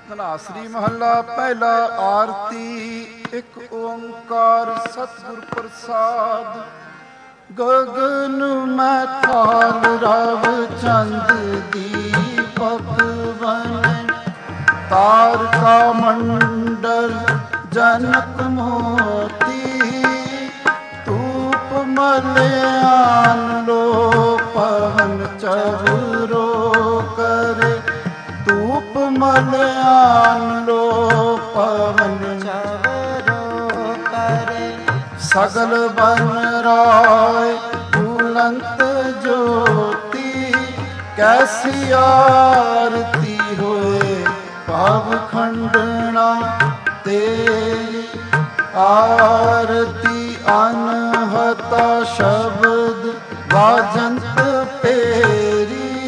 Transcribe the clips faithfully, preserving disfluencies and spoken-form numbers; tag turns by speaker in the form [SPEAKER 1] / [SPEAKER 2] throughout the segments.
[SPEAKER 1] ਧਨਾਸਰੀ ਮਹੱਲਾ ਪਹਿਲਾ। ਆਰਤੀ ਇੱਕ ਓੰਕਾਰ ਸਤਿਗੁਰ ਪ੍ਰਸਾਦ। ਗਗਨ ਮੈਂ ਥਾਲ ਰਵ ਚੰਦ ਦੀਪਕ ਬਨ, ਤਾਰਕਾ ਮੰਡਲ ਜਨਕ ਮੋਤੀ, ਧੂਪ ਮਲਿਆਨ ਲੋ ਪਵਨ ਚਵਰੋ ਕਰੇ, ਧੂਪ ਮਲਿਆਨ ਲੋ ਪਵਨ ਚਵਰੋ ਕਰੇ, ਸਗਲ ਬਨ ਰਾਏ ਬੁਲੰਤ ਜੋਤੀ, ਕੈਸੀ ਆਰਤੀ ਹੋਏ ਭਾਵ ਖੰਡਣਾ ਤੇਰੀ, ਆਰਤੀ ਅਨਹਤਾ ਸ਼ਬਦ ਵਾਜੰਤ ਪੇਰੀ,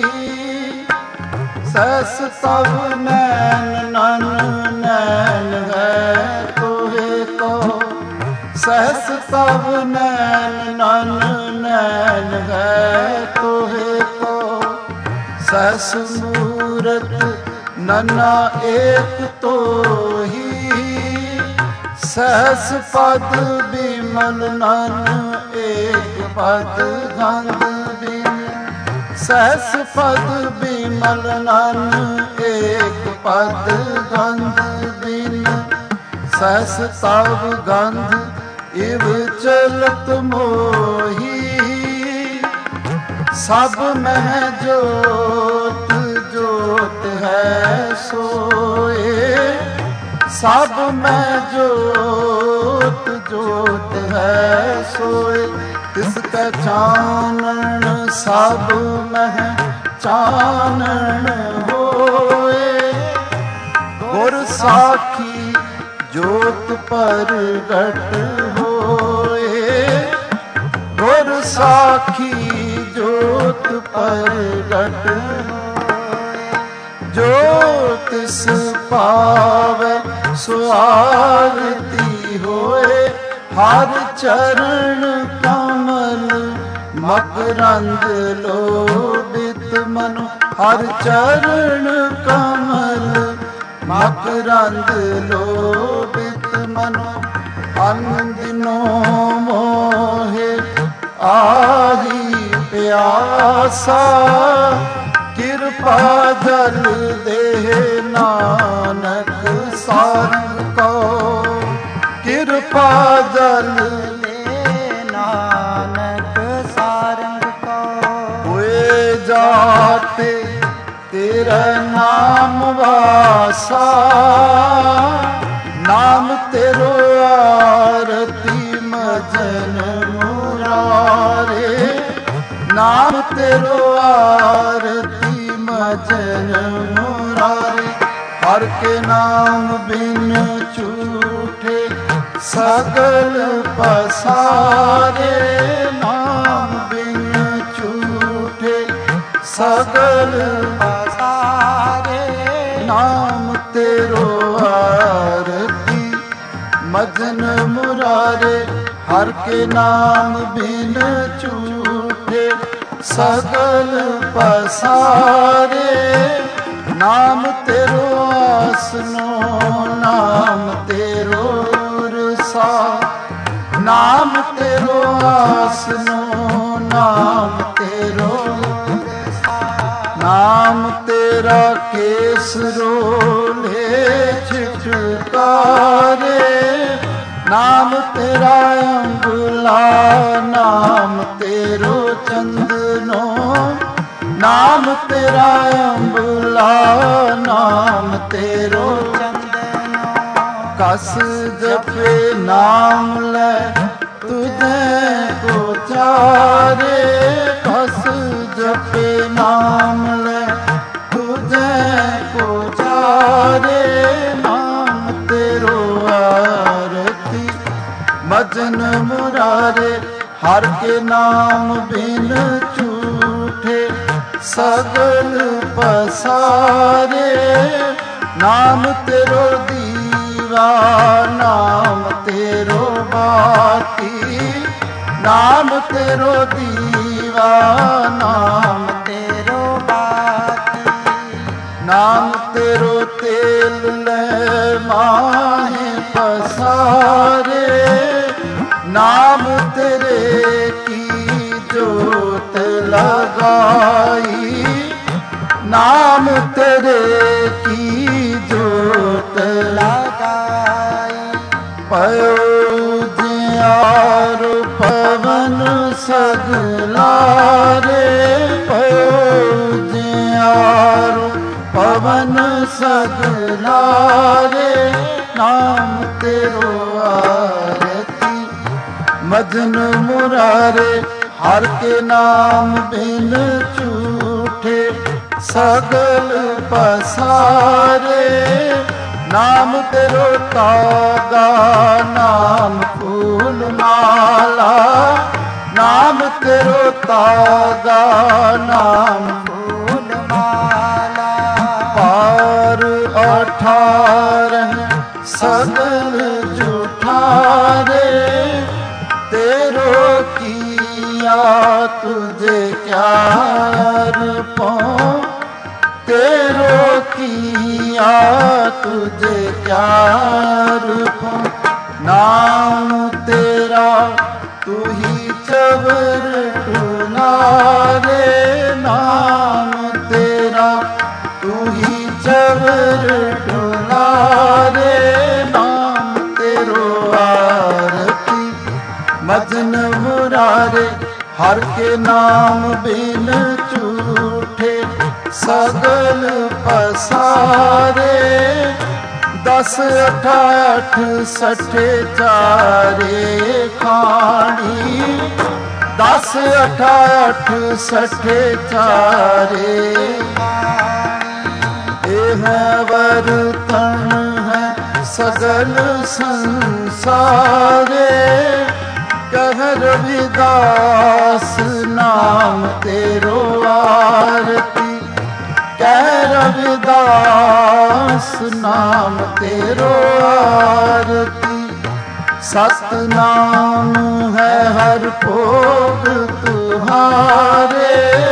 [SPEAKER 1] ਸੈਸ ਤਵ ਨੈਨ ਨਨ ਨੈਨ ਹੈ ਤੋਹੇ ਕੋ, ਸਹਿਸ ਤਵ ਨੈਨ ਨਨ ਨੈਨ ਹੈ ਤੋਹੇ ਕੋ, ਸਹਿਸ ਮੂਰਤ ਨਨਾ ਏਕ ਤੋਹੀ, ਸਹਿਸ ਪਦ ਬਿਮਲ ਨਨ ਏਕ ਪਦ ਗੰਧ ਬਿਨ, ਸਹਿਸ ਪਦ ਬਿਮਲ ਨਨ ਏਕ ਪਦ ਗੰਧ ਬਿਨ, ਸਹਿਸ ਤਵ ਗੰਧ ਇਵ ਚਲਤ ਮੋਹੀ, ਸਭ ਮਹਿ ਜੋਤ ਜੋਤ ਹੈ ਸੋਏ, ਸਭ ਮਹਿ ਜੋਤ ਜੋਤ ਹੈ ਸੋਏ, ਤਿਸ ਕੈ ਚਾਨਣ ਸਭ ਮਹਿ ਚਾਨਣ ਹੋਏ, ਗੁਰ ਸਾਖੀ ਜੋਤ ਪ੍ਰਗਟ ਹੋਏ, ਗੁਰ ਸਾਖੀ ਜੋਤ ਪ੍ਰਗਟ ਹੋਏ, ਜੋ ਤਿਸ ਪਾਵੈ ਸੋ ਆਰਤੀ ਹੋਏ, ਹਰ ਚਰਨ ਕਮਲ ਮਕਰੰਦ ਲੋਭਿਤ ਮਨੁ, ਹਰ ਚਰਨ ਕਮਲ ਮਕਰੰਦ ਲੋਭਿਤ ਮਨੁ, ਅਨੰਦਿਨੋ ਮੋਹਿ ਆਹੀ ਪਿਆਸਾ, ਕਿਰਪਾ ਜਲ ਦੇ ਨਾਨਕ ਸਾਰੰਗ ਕੋ, ਕਿਰਪਾ ਜਲ ਦੇ ਨਾਨਕ ਸਾਰੰਗ ਕੋ, ਹੋਏ ਜਾਤੇ ਤੇਰਾ ਨਾਮ ਵਾਸਾ, ਨਾਮ ਤੇਰੋ ਆਰਤੀ ਮਜਨ ਮੁਰਾਰੇ, ਨਾਮ ਤੇਰੋ ਆਰਤੀ ਮਜਨ ਮੁਰਾਰੇ, ਹਰ ਕੇ ਨਾਮ ਬਿਨ ਝੂਠੇ ਸਗਲ ਪਸਾਰੇ, ਨਾਮ ਬਿਨ ਝੂਠੇ ਸਗਲ ਪਸਾਰੇ, ਨਾਮ ਤੇਰੋ ਆਰਤੀ ਮਜਨ ਮੁਰਾਰੇ, ਹਰ ਕੇ ਨਾਮ ਬਿਨ ਝੂਠੇ ਸਗਲ ਪਸਾਰੇ, ਨਾਮ ਤੇਰੋ ਆਸਨੋ ਨਾਮ ਤੇਰੋ ਰਸਾ, ਨਾਮ ਤੇਰੋ ਆਸਨੋ ਨਾਮ ਤੇਰੋ ਰਸਾ, ਨਾਮ ਤੇਰਾ ਕੇਸ ਰੋਲੇ ਛਿਟਕਾਰੇ, ਨਾਮ ਤੇਰਾ ਅੰਗੁਲਾ ਨਾਮ ਤੇਰੋ ਚੰਦਨੋ, ਨਾਮ ਤੇਰਾ ਅੰਬੁਲਾ ਨਾਮ ਤੇਰੋ ਚੰਦਨੋ, ਕਸ ਜਪੇ ਨਾਮ ਲੈ ਤੁਝੇ ਕੋ ਚਾਰੇ, ਕਸ ਜਪੇ ਨਾਮ ਲੈ ਤੁਝੇ ਕੋ ਚਾਰੇ, ਨਾਮ ਤੇਰੋ ਆਰਤੀ ਮਜਨ ਮੁਰਾਰੇ, ਹਰ ਕੇ ਨਾਮ ਬਿਨ ਝੂਠੇ ਸਗਲ ਪਸਾਰੇ, ਨਾਮ ਤੇਰੋ ਦੀਵਾ ਨਾਮ ਤੇਰੋ ਬਾਤੀ, ਨਾਮ ਤੇਰੋ ਦੀਵਾ ਨਾਮ ਤੇਰੋ ਬਾਤੀ, नाम तेरो तेल ले माहे पसारे, नाम तेरे की जोत लगाई, नाम तेरे की जोत लगाई। पयो जियार पवन सगलारे, पयो जियार पवन सगलारे, नाम तेरो आरती। मजन मुरारे हर के नाम बिन झूठे सगल पसारे, नाम तेरो तागा नाम फूल माला, नाम तेरो तागा नाम फूल माला। पार अठारह सगल जुठारे, तेरो किया तुझे क्या अर्पण, तेरो किया तुझे क्या अर्पण। नाम तेरा तू ही चबर टुनारे, नाम तेरा तू ही चबर टुनारे, नाम तेरो आरती। मजन मुरारे हर के नाम बिन झूठे सगल पसारे, दस अठाठ सठे चारे खानी, दस अठाठ सठे चारे खानी। एह बर्तन है सगल संसारे, कह रविदास नाम तेरो आरती, कह रविदास नाम तेरो आरती। सतनाम है हर भोग तुम्हारे,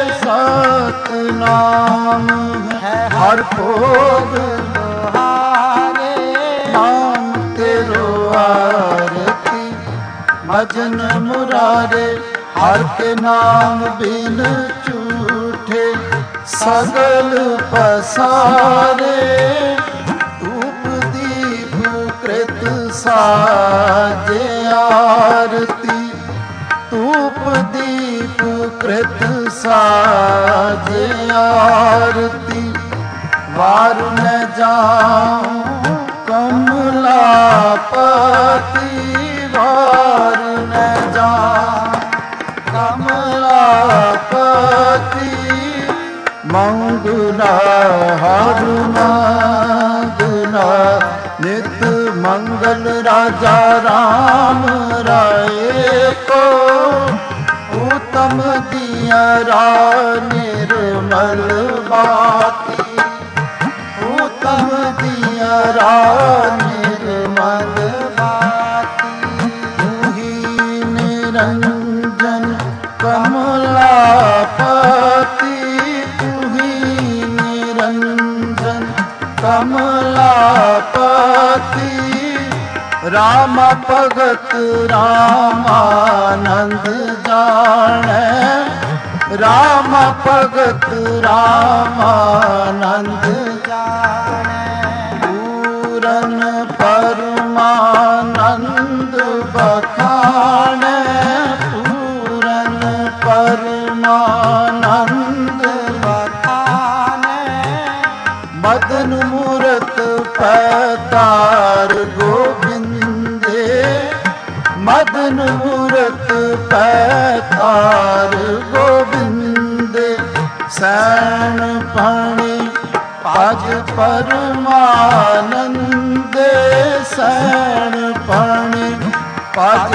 [SPEAKER 1] सतनाम है हर भोग तुम्हारे, नाम तेरो आरती। भजन मुरारे हर के नाम बिन झूठे सगल पसारे, धूप दीप कृत साजे आरती, धूप दीप कृत साजे आरती। वार न जाऊं कमलापति, वार न जाऊं कमलापति, मंगला हर मंगला नित मंगल। राजा राम राय को उत्तम दिया निर्मल बाती, उत्तम दिया निर्मल बाती। तुही निरंजन कमलापति, तुही निरंजन कमलापति। राम भगत रामानंद जाने, राम भगत रामानंद जाने। पूरन परमानंद बखाने, पूरन परमानंद बखाने। मदन मूरत पैतार गोविंदे, मदन मूरत पैतार गोविंदे। सैन पाणी पाज परमानंदे, सैन पाणी पाज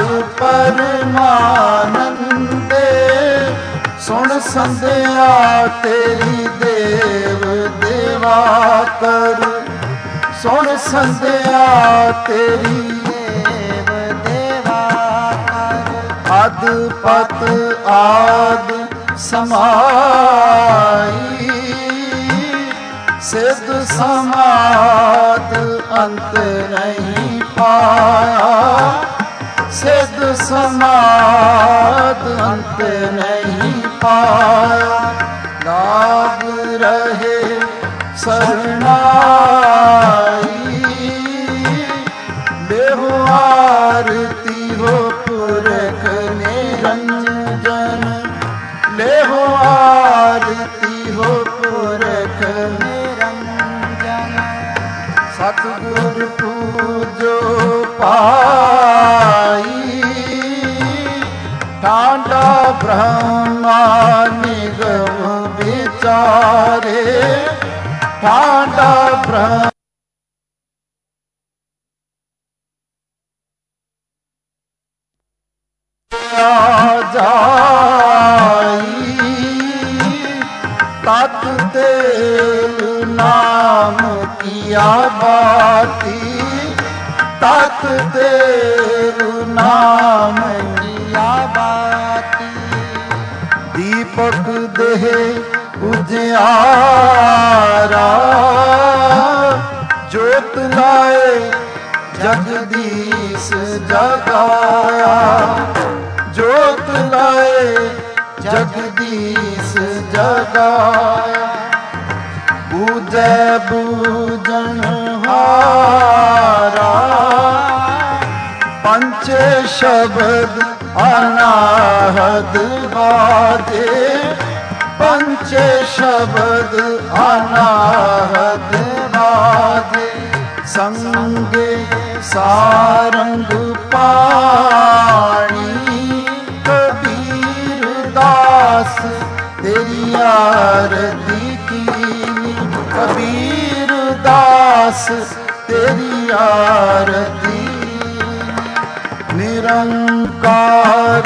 [SPEAKER 1] परमानंदे। सुन संध्या तेरी देव देवा कर, सुन संध्या तेरी देव देवा कर। अद पत आद समाई, सिद्ध समाध अंत नहीं पाया, सिद्ध समाध अंत नहीं पाया। लाग रहे शरणाई, लेहो आरती हो पुरख निरंजन, लेहो आरती हो पुरख निरंजन। सतगुर पूजो पाई, ठांडा ब्रह्मा निगम विचारे, ठांडा ब्रह्म जाई। तत तेल नाम किया बाती, तत तेल नाम किया बाती। दीपक देह उजियारा, ज्योत लाए जगदीश जगाया, ज्योत लाए जगदीश जगाया। बूझे बूझन हारा, पंचे शब्द अनाहद बाजे, पंचे शब्द अनाहद बाजे। संगे सारंग पाणी, कबीर दास तेरी आरती कीनी, कबीर दास तेरी आरती। निरंकार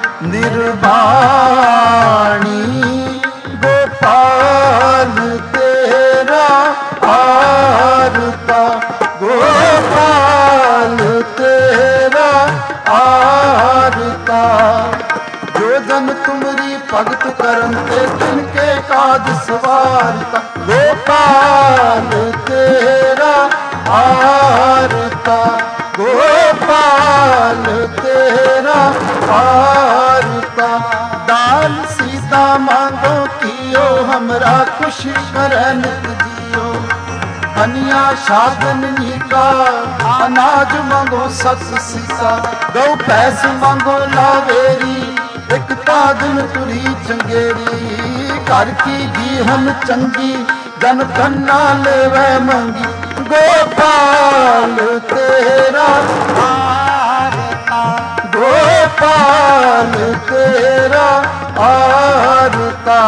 [SPEAKER 1] निर्वाणी, गोपाल तेरा आरता, गोपाल तेरा आरता। जो जन तुमरी भगत करन ते तिनके काज सवारता, गोपाल तेरा आरता, गोपाल तेरा आरता। दान सीता मांगो कियो, हमरा खुशी करन जियो। कन्या शादन नीका, अनाज मांगो सत सीसा। गौ पैस मांगो लावेरी, एक ताजन तुरी चंगेरी। घर की गीहन चंगी, जन कन्ना लेवे मंगी। गोपाल तेरा आरता, गोपाल तेरा आरता।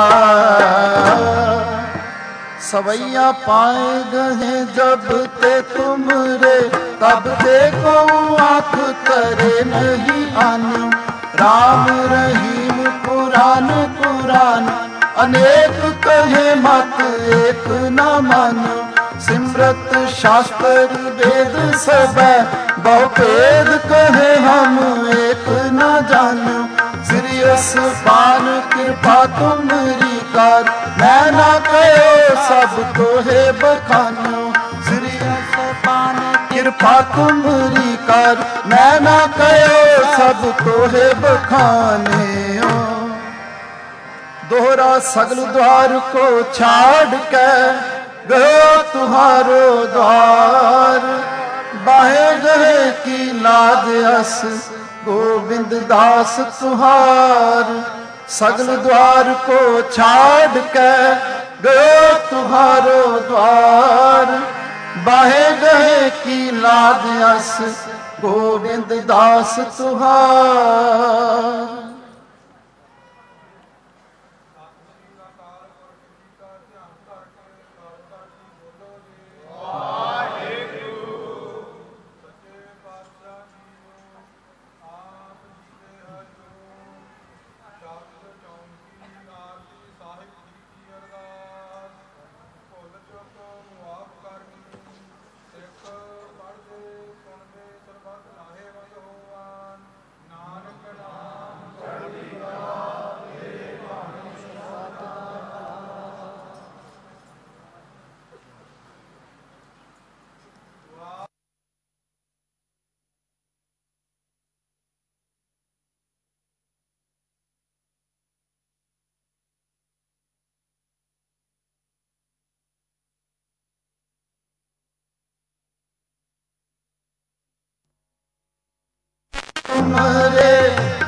[SPEAKER 1] सवैया पाए गए जब ते तुमरे, तब देखो आँख करे नहीं आन्यो। राम रहीम पुराण पुराण, अनेक कहे मत एक न मानो। सिमरत शास्त्र वेद सब, बहु भेद कहे हम एक न जानो। श्रीयस पान कृपा तुमरी कार, मैं ना कहो सब तोहे बखानो। श्रीयस पान कृपा तुमरी कार, मैं ना कहो सब तोहे बखाने। दोहरा सगल द्वार को छाड़ के, गयो तुम्हारो द्वार। बाहे गए की लाज अस, गोविंद दास तुहार। सगल द्वार को छाड़ के, गयो तुम्हारो द्वार। बाहे गए की लाज अस, गोविंद दास तुहार।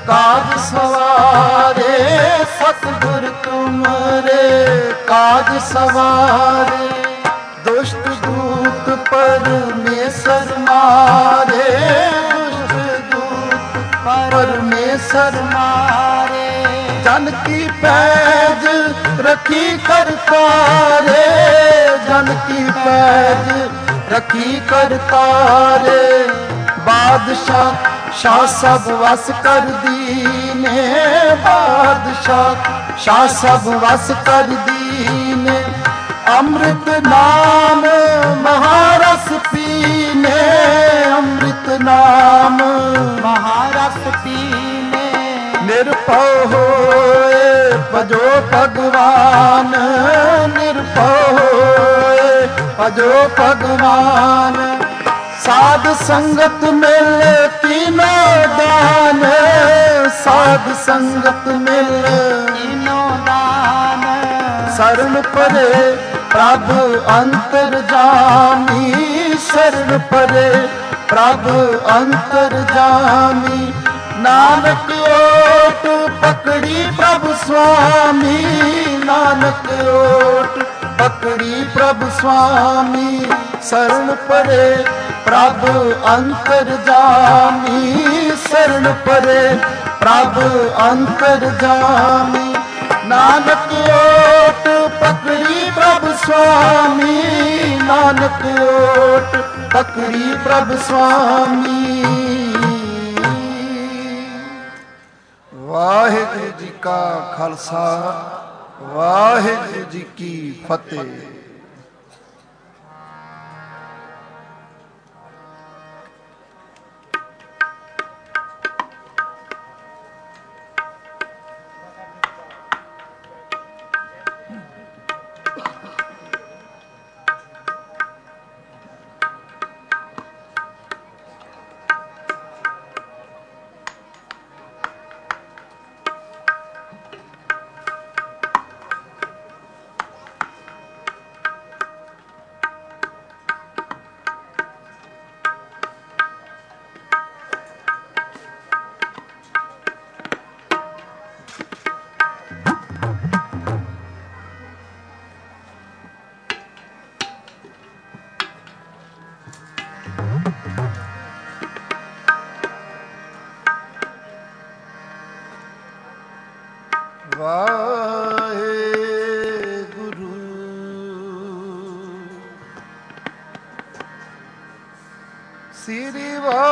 [SPEAKER 1] काज सवारे सतगुर तुमरे काज सवारे दुष्ट दूत परमेश्वर मारे दुष्ट दूत परमेश्वर मारे जन की पैज रखी करतारे जन की पैज रखी करतारे बादशाह शाह सब वस कर दीने बादशाह शाह सब वस कर दीने अमृत नाम महारस पीने अमृत नाम महारस पीने निर्भय होए भजो भगवान निर्भय होए भजो भगवान साध संगत मिल तीनों दान साध संगत मिल तीनों दान शरण परे प्रभु अंतर जामी शरण परे प्रभु अंतर जामी नानक ओट पकड़ी प्रभु स्वामी नानक ओट पकड़ी प्रभु स्वामी शरण परे प्रभु अंतर जामी शरण परे प्रभु अंतर जामी नानक ओट पकड़ी प्रभु स्वामी नानक ओट पकड़ी प्रभु स्वामी। वाहिगुरु जी का खालसा वाहिगुरु जी की फतेह। वाहेगुरु श्री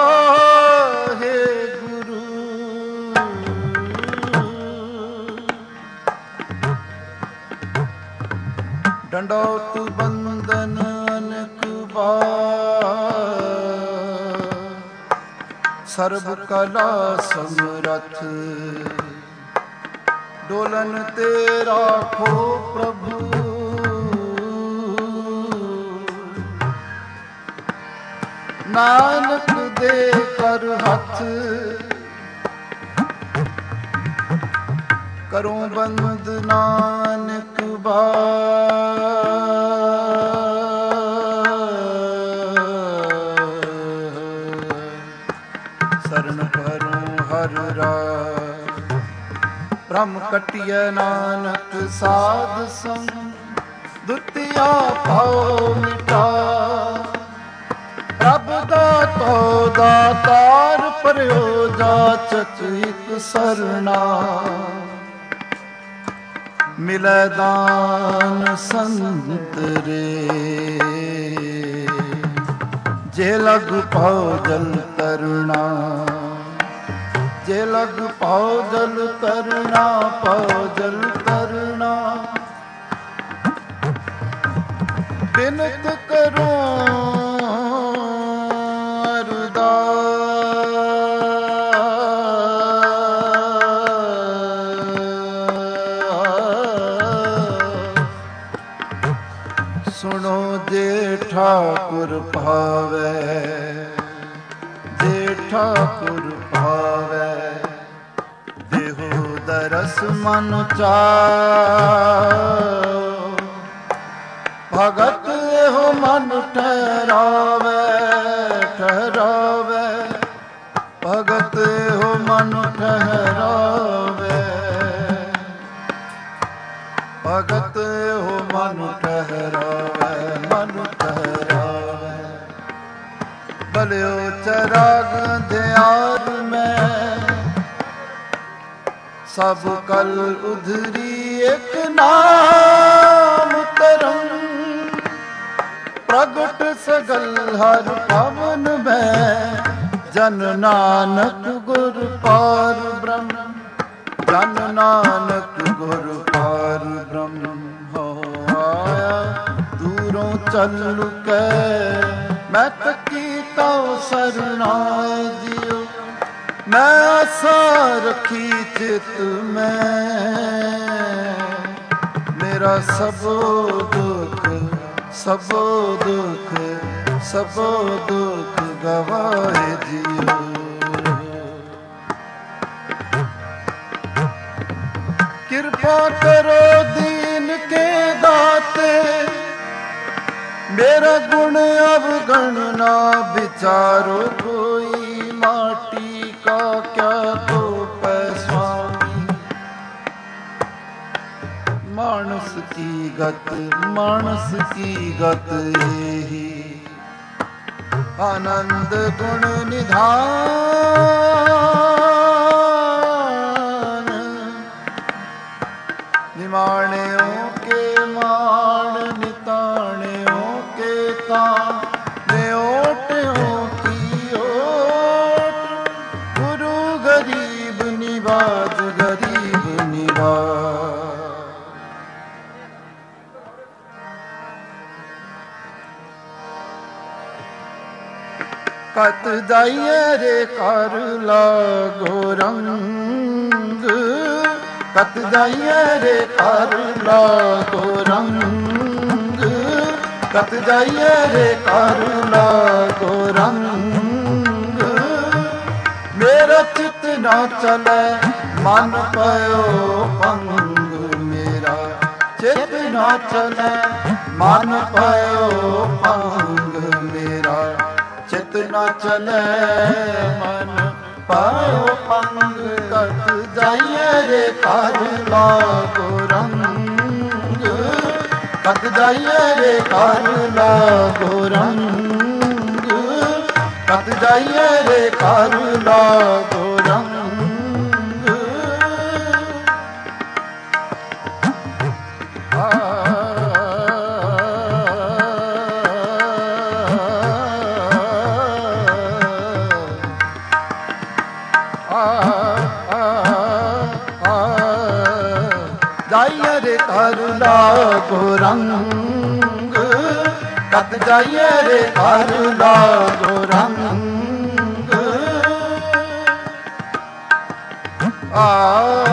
[SPEAKER 1] वाहेगुरु दंडौत बंदन अनक बार सर्व कला समरथ डोलन तेरा खो प्रभु नानक दे कर हथ करो बंद नानक शरण भरो हर राय ब्रह्म कटिय नानक साध संग दुतिया भाव मिटा प्रभ दातो दातार पर्यो जाचक एक सरना मिलै दान संत रे जे लग पाओ जल तरना जे लग पाओ जल तरना पाओ जल तरना बिनत करो अरदास सुनो जे ठाकुर भावे जे ठाकुर भावे देहो दरस मन चाओ भगत एहो मन ठहरावे ठहरावे भगत एहो मन ठहरावे ਠਹਿਰਾਵੇ, ਭਗਤ ਹੋ ਮਨ ਠਹਿਰਾਵੇ, ਮਨ ਠਹਿਰਾਵੇ। ਬਲਿਓ ਚਰਾਗ ਦਿਆਰ ਮੈਂ, ਸਭ ਕਲ ਉਧਰੀ ਇੱਕ ਨਾਮ ਧਰਮ, ਪ੍ਰਗਟ ਸਗਲ ਹਰ ਪਵਨ ਮੈਂ, ਜਨ ਨਾਨਕ ਗੁਰ ਪਾਰ ਬ੍ਰਹਮ, ਜਨ ਨਾਨਕ ਗੁਰ ਪਾਰ ਬ੍ਰਹਮ। ਹੋ ਆਇਆ ਦੂਰੋਂ ਚੱਲ ਕੇ, ਮੈਂ ਤਕੀ ਤਉ ਸਰਨਾਏ ਦਿਓ, ਮੈਂ ਆਸਾ ਰੱਖੀ ਚਿਤ ਮੈਂ, ਮੇਰਾ ਸਭੋ ਦੁਖ ਸਭੋ ਦੁਖ ਸਭੋ ਦੁਖ ਗਵਾਏ ਜਿਉ। ਕਿਰਪਾ ਕਰੋ ਦੀਨ ਕੇ ਦਾਤੇ, ਮੇਰਾ ਗੁਣ ਅਵਗਣ ਨਾ ਵਿਚਾਰੋ ਕੋਈ, ਮਾਟੀ ਕਾ ਕਿਆ ਤੋਪੈ ਸੁਆਮੀ। ਮਾਨਸ ਕੀ ਗਤ ਮਾਨਸ ਕੀ ਗਤ ਇਹੀ, ਆਨੰਦ ਗੁਣ ਨਿਧਾਨ। ਨਿਮਾਣਿਓ ਕੇ ਮਾਣ, ਨਿਤਾਣਿਓ ਕੇ ਤਾਣ, ਨਿਓਟਿਓ ਕੀ ਓਟ, ਗੁਰੂ ਗਰੀਬ ਨਿਵਾਜ ਗਰੀਬ ਨਿਵਾਜ। ਕਤ ਜਾਈਏ ਰੇ ਕਰ ਲਾਗੋ ਰੰਗ, ਕਤ ਜਾਈਏ ਰੇ ਕਰ ਲਾਗੋ ਰੰਗ, ਕਤ ਜਾਈਏ ਰੇ ਕਰ ਲਾਗੋ ਰੰਗ। ਮੇਰਾ ਚਿਤ ਨਾ ਚਲੇ ਮਨ ਪਇਓ ਭੰਗ, ਮੇਰਾ ਚਿਤ ਨਾ ਚਲੇ ਮਨ ਪਇਓ ਭੰਗ, ਮੇਰਾ ਚਿਤ ਨਾ ਚਲੇ ਮਨ ਪਾਇਓ ਭੰਗ। ਕਤ ਜਾਈਏ ਰੇ ਕਰ ਲਾਗੋ ਰੰਗ, ਕਤ ਜਾਈਏ ਰੇ ਕਰ ਲਾਗੋ ਰੰਗ, ਕਤ ਜਾਈਏ ਰੇ ਕਰ ਲਾਗੋ ਰੰਗ। ਜਾਈਏ ਰੇ ਕਰ ਲਾਗੋ ਰੰਗ, ਕਤ ਜਾਈਏ ਰੇ ਕਰ ਲਾਗੋ ਰੰਗ। ਆ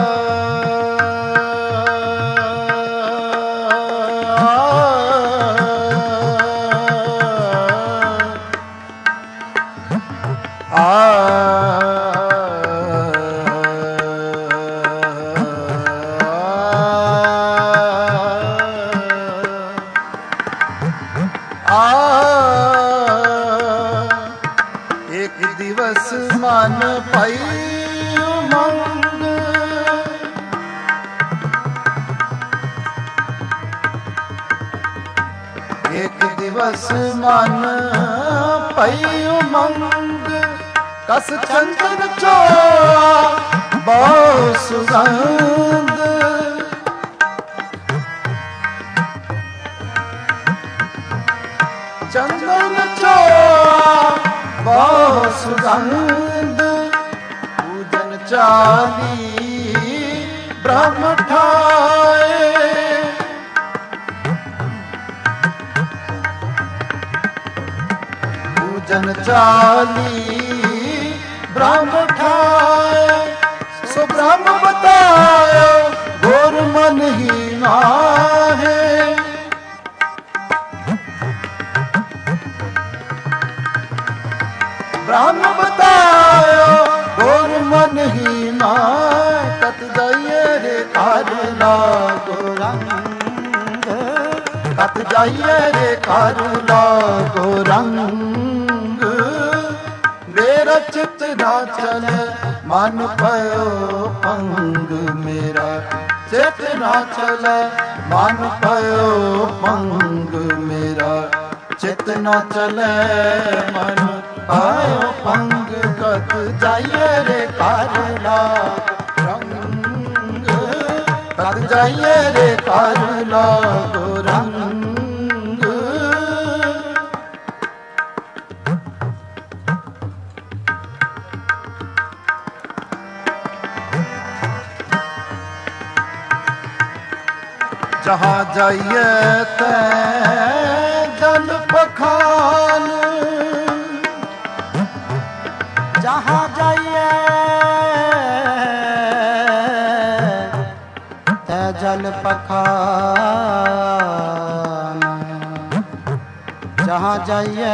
[SPEAKER 1] ਇੱਕ ਦਿਵਸ ਮਨ ਪਈ ਉਮੰਗ, ਇੱਕ ਦਿਵਸ ਮਨ ਪਈ ਉਮੰਗ। ਕਸ ਚੰਦਨ ਚੋਆ ਬਹੁ ਸੁਗੰਧ, ਚੰਦਨ ਚੋਆ ਬਹੁ ਸੁਗੰਧ। ਪੂਜਨ ਚਾਲੀ ਬ੍ਰਹਮ ਠਾਏ, ਪੂਜਨ ਚਾਲੀ ਬ੍ਰਹਮ ਠਾਏ। ਸੋ ਬ੍ਰਹਮ ਬਤਾਇਓ ਗੁਰ ਮਨ ਹੀ ਨਾਹੇ, ਬ੍ਰਹਮ ਬਤਾਇਓ ਗੁਰ ਮਨ ਹੀ ਨਾਹੇ। ਕਤ ਜਾਈਏ ਰੇ ਕਰ ਲਾਗੋ ਰੰਗ, ਕਤ ਜਾਈਏ ਰੇ ਕਰ ਲਾਗੋ ਰੰਗ। ਮੇਰਾ ਚਿਤ ਨਾ ਚਲੇ मन पयो पंग मेरा चित न चले मन पयो पंग मेरा चित न चले मन पयो पंग कत जाइए रे कारला रंग कत जाइए रे कारला रंग जहाँ जाइए ते जल पखान जहाँ जाइए ते जल पखान जहाँ जाइए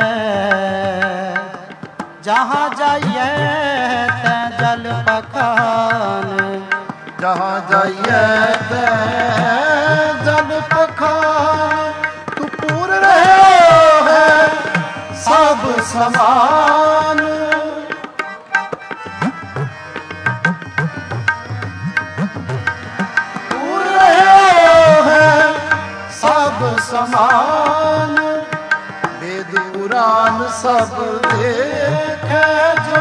[SPEAKER 1] जहाँ जाइए ते जल पखान जहाँ जाइए ते जल पखान तू पूर रहे है सब समान पूर रहे है सब समान वेद पुराण सब देखे जो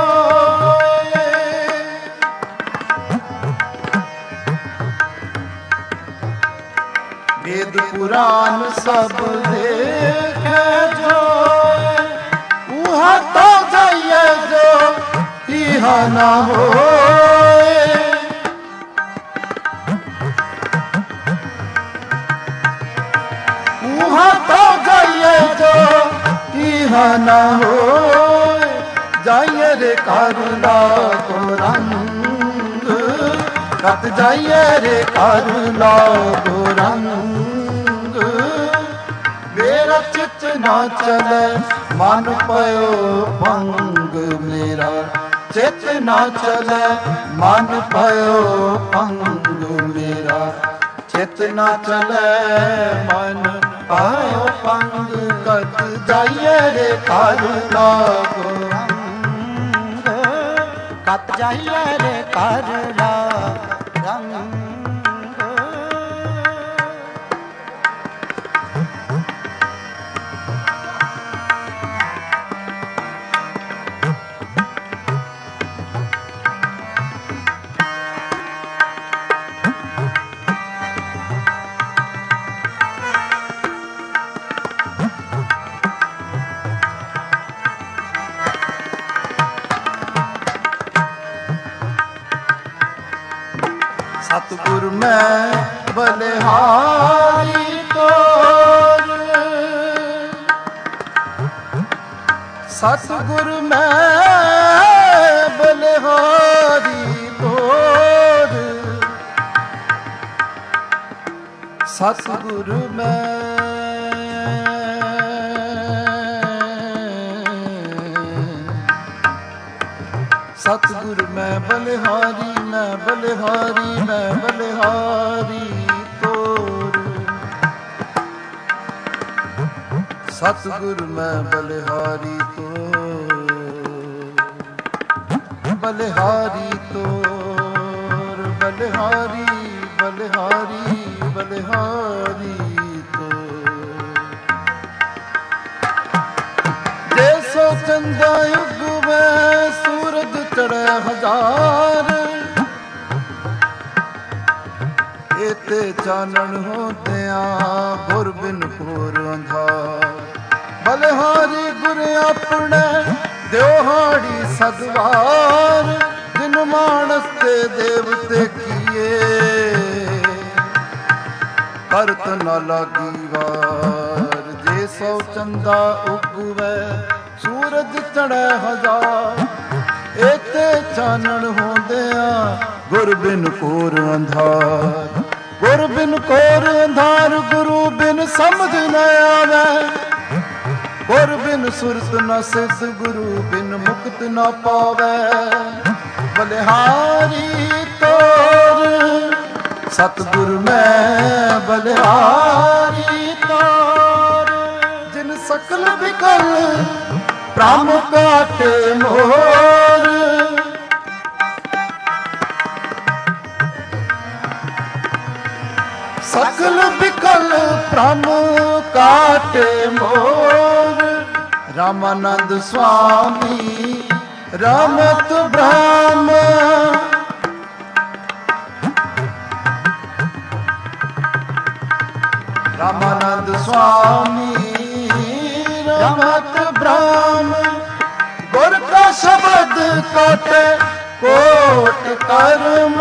[SPEAKER 1] वेद पुराण सब देखे जो वहाँ तो जाइए जो इहा न हो वहाँ तो जाइए जो इहा न हो जाइए रे कारुला को रंग कत जाइए रे कारुला को रंग मेरा चित न चले मन पयो पंग मेरा चित न चले मन पयो पंग मेरा चित न चले मन पयो पंग कत जाइए रे कारला को रंग कत जाइए रे कारला रंग सतगुर मैं बलिहारी तोर सतगुर मैं बलिहारी तोर सतगुर मैं सतगुर मैं बलिहारी मैं बलिहारी मैं बलिहारी तोर सतगुर मैं बलिहारी तोर बलिहारी तोर बलिहारी बलिहारी बलिहारी तोर जैसो चंदा युग में सूरज चढ़े हजार एते चानन होतिया गुर बिन घोर अंधार बलिहारी गुर अपने दिहाड़ी सदवार जिन मानस ते देवते किए करत न लागी वार जे सौ चंदा उगवे सूरज चढ़े हजार एते चानन होंदिया गुर बिन घोर अंधार गुर बिन घोर अंधार गुरु बिन समझ न आवे गुर बिन सुरत न सिद्ध गुरु बिन मुक्त न पावे बलिहारी तोर सतगुर मैं बलिहारी तोर जिन सकल विकल प्राम काटे मोर सकल विकल भ्रम काटे मोर। रामानंद स्वामी रमत ब्रह्म। रामानंद स्वामी रमत ब्रह्म। गुर का शब्द काटे कोट कर्म।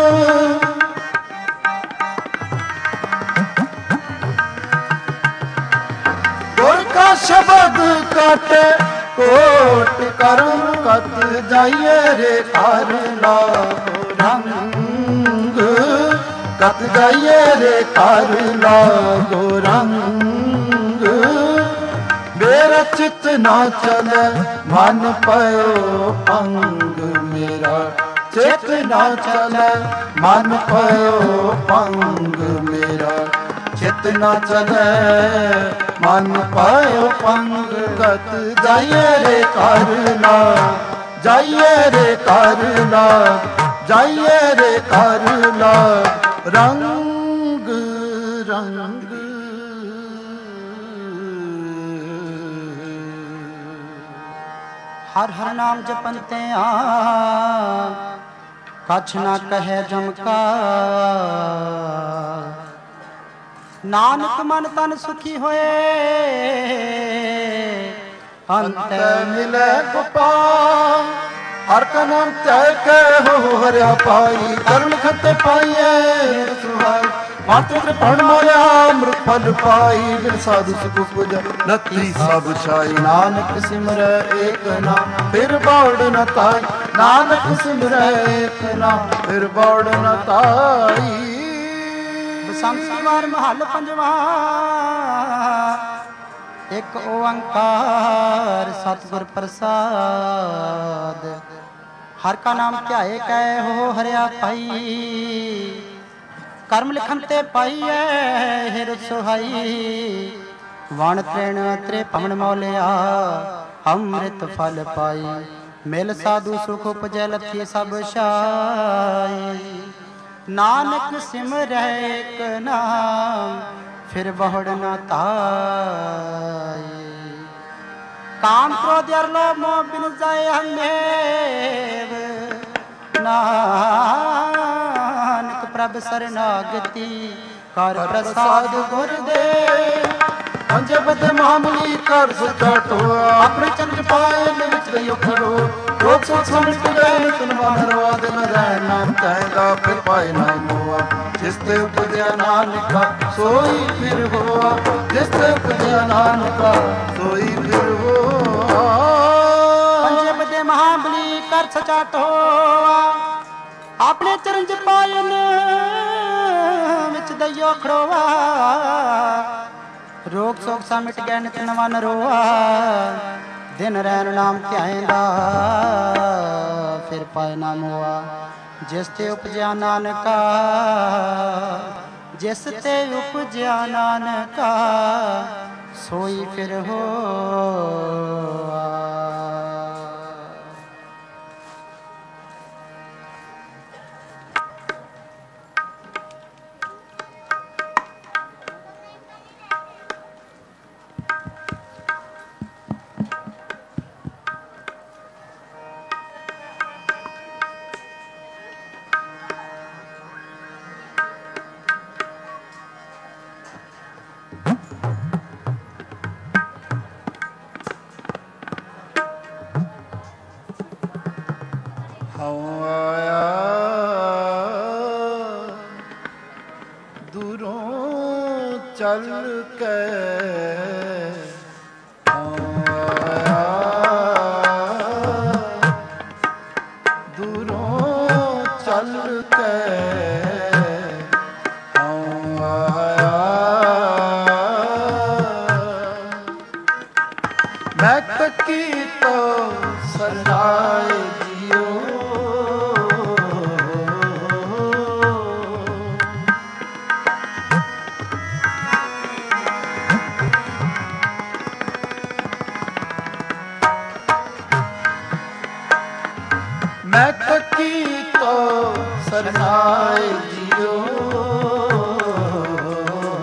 [SPEAKER 1] गुर का शब्द काटे कोट कर्म। कत जाइए रे कर लागो रंग। कत जाइए रे कर लागो रंग। मेरा चित ना चले मन पयो पंग। मेरा चित ना चले मन पयो पंग। मेरा चित ना चले मन पायो पंग। गत जाइए रे कर लाग। जाइए रे कर लाग। जाइए रे कर लाग। रंग रंग
[SPEAKER 2] हर हर नाम जपनते आ कछ ना कहे जमका। नानक मन तन सुखी होए अंत
[SPEAKER 1] मिले गोपाल। हर का नाम त्याग के हो हरिया पाई। कर्म खते पाइए सुहाई। मात्र कृपण मोया अमृत फल पाई। बिन साधु सुख पूजा नती सब छाई। नानक सिमर एक नाम फिर बाड़ न ताई। नानक सिमर एक नाम फिर बाड़ न ताई।
[SPEAKER 2] बसंत वार महल पंजवा। एक ओंकार सतगुर प्रसाद। हर का नाम ध्याए कै हो हरिया पाई। कर्म लिखन ते पाइए हिर सुहाई। वण तृण त्रे पवन मौलिया अमृत फल पाई। मिल साधु सुख उपजै लथी सब शाई। नानक सिमर एक नाम फिर बहुड़ न ताई। काम क्रोध अर लोभ मोह बिन जाए हमेव। नानक प्रभ शरणागति कर प्रसाद गुरुदेव।
[SPEAKER 1] पंजे बदे मामूली कर सचाटो। अपने चंद्र पाए निमित गयो खड़ो। रोग सोच समिट गए तन मन रवा। दिन रह नाम कहेगा फिर पाए नाम हुआ। जिसते उपजया नानका सोई फिर हुआ। जिसते उपजया नानका सोई फिर हुआ।
[SPEAKER 2] पंजे बदे महाबली कर सचाटो। अपने चरण च पायन विच दइयो खड़ोवा। रोग सोग सा मिट गया नित नवा नरोआ। दिन रैन नाम ध्याएंदा फिर पाए नाम हुआ। जिस ते उपजया नानका। जिस ते उपजया नानका सोई फिर होआ।
[SPEAKER 1] चल के आया। दूरों चल के आया। मैं तकी तो सरनाए जियो। मैं तकी तो सरनाए जियो।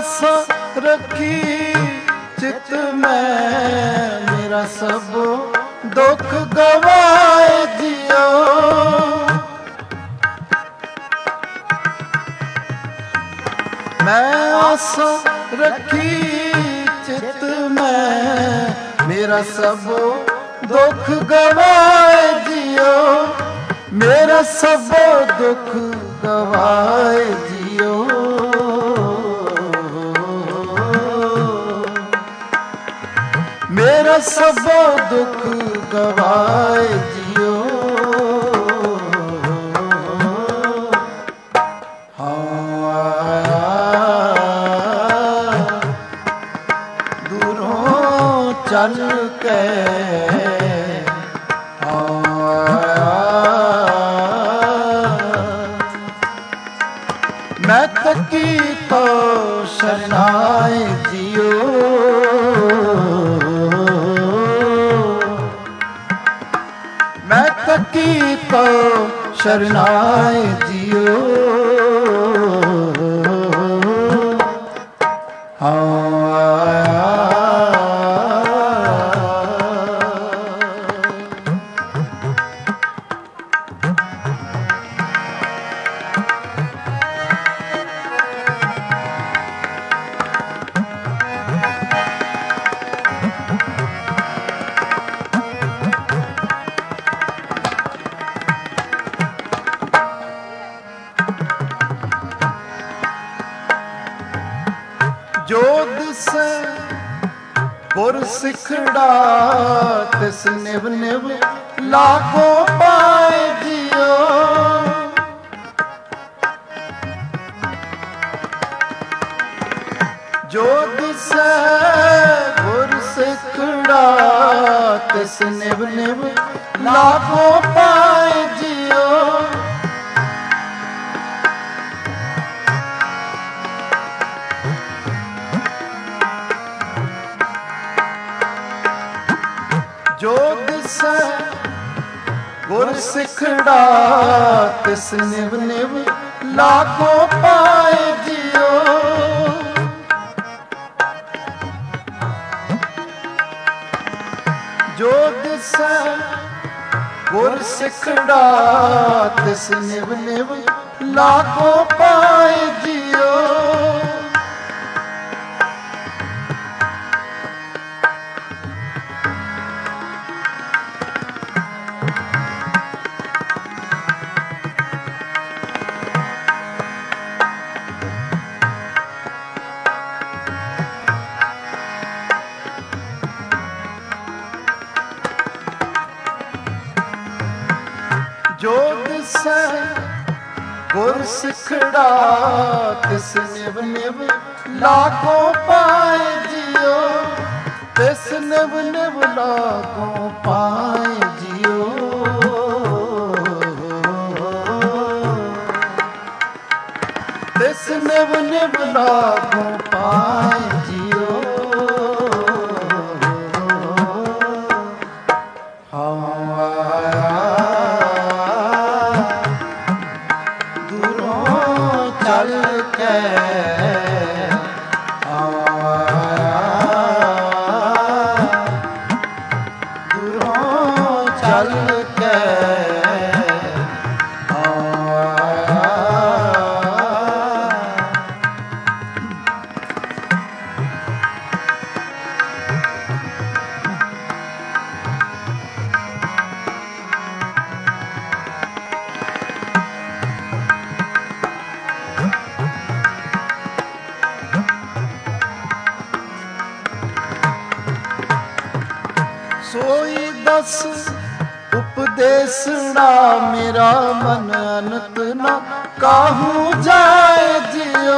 [SPEAKER 1] आसा रखी चित में, मेरा सब दुख गवाए जियो। मैं आसा रखी चित में, मेरा सब दुख गवाए जियो। मेरा सब दुख गवाए जियो। मेरा सब दुख गवाए जियो। हाँ दूरों चल के, मैं तकी तो शरणाए जियो। मैं तकी तो शरणाए जियो। जो दिसे गुर सिखड़ा, तिस निव निव लाखो पाए जियो। जो दिसे गुर सिखड़ा, तिस निव निव लाखो पाए जियो। जो दिसे गुर सिखड़ा, तिस निव निव लाखो पाए जियो। जो दिसे गुर सिखड़ा, तिस निव निव लाखो पाए जियो। जो दिसे गुर सिखड़ा, तिस निव निव लाखो पाए जियो। तिस निव निव लाखो पाए जियो। तिस निव निव लाखो पाए जियो। सोई दस उपदेसना, मेरा मन अनंत न काहू जाए जियो।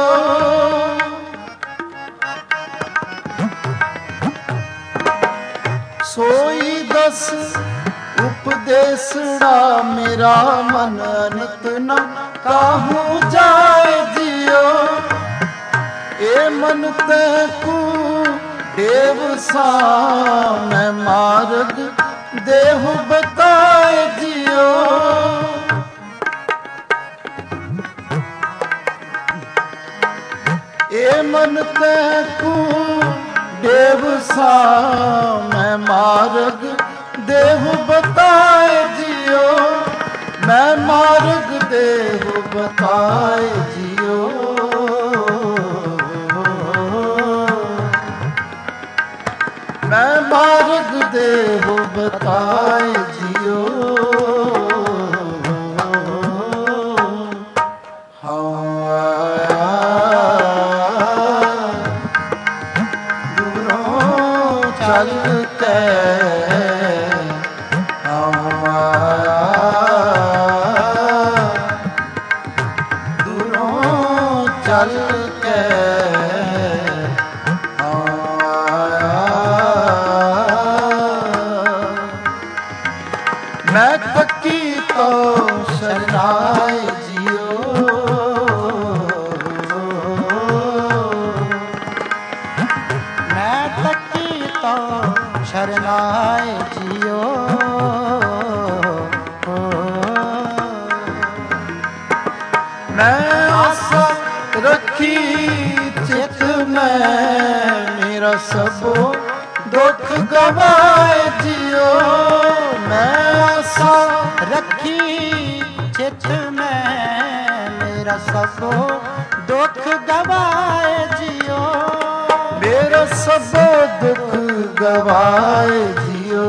[SPEAKER 1] सोई दस उपदेसना, मेरा मन अनंत न काहू जाए जियो। ए मन तैकू देव सा, मैं मार्ग देहु बताए जियो। ए मन तैकू देव सा मैं मार्ग देहु बताए जियो, मैं मार्ग देहु बताए जियो। मैं मार्ग देहु बताए जियो। चल के दूरों चल के मैं तकी तो शरणाए जियो।
[SPEAKER 2] मैं तकी तो शरणाए जियो।
[SPEAKER 1] मैं आशा रखी चित में मेरा सबो दुख गवाए जियो। मैं आशा
[SPEAKER 2] रखी चित में मेरा सबो दुख गवाए जियो।
[SPEAKER 1] मेरा सबो दुख गवाए जियो।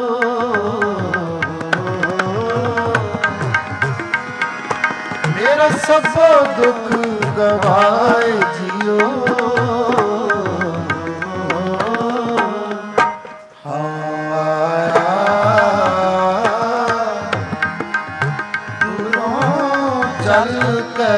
[SPEAKER 1] मेरा सबो दुख गवाए जियो। चल के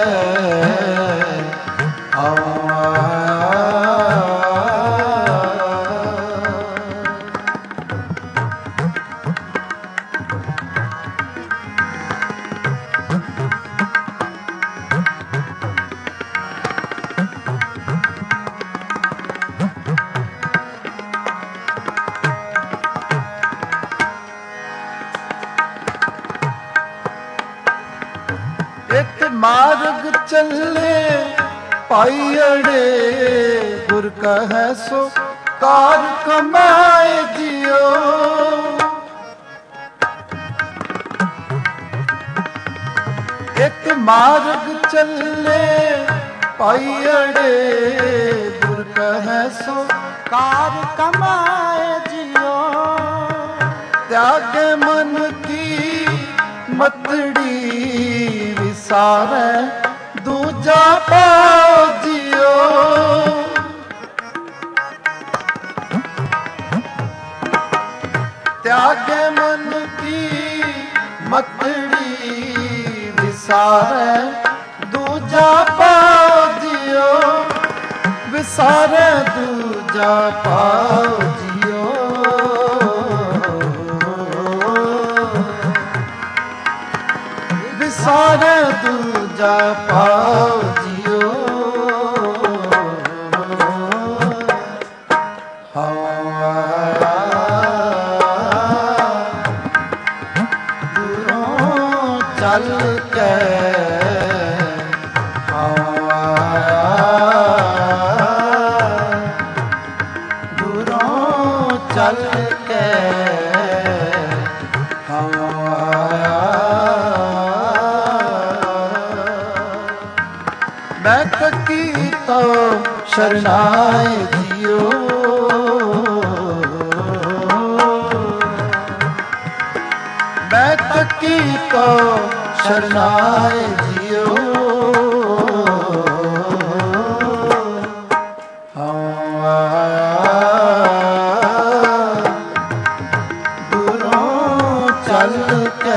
[SPEAKER 1] एक मार्ग चले पाइड़े गुर कहे सो कार कमाए जियो। एक मार्ग चले पाइड़े गुर कहे सो
[SPEAKER 2] कार कमाए जियो।
[SPEAKER 1] त्यागे मन की मतड़ी विसारे दूजा पाओ जियो। त्यागे मन की मतड़ी विसारे दूजा पाओ जियो। विसारे दूजा पाओ जियो। विसारे दूजा पाओ जियो। दूरों चल के दूरों चल के मैं तकी तो शरणाए जियो। मैं तकी तो शरणाए जियो। दूरों चल के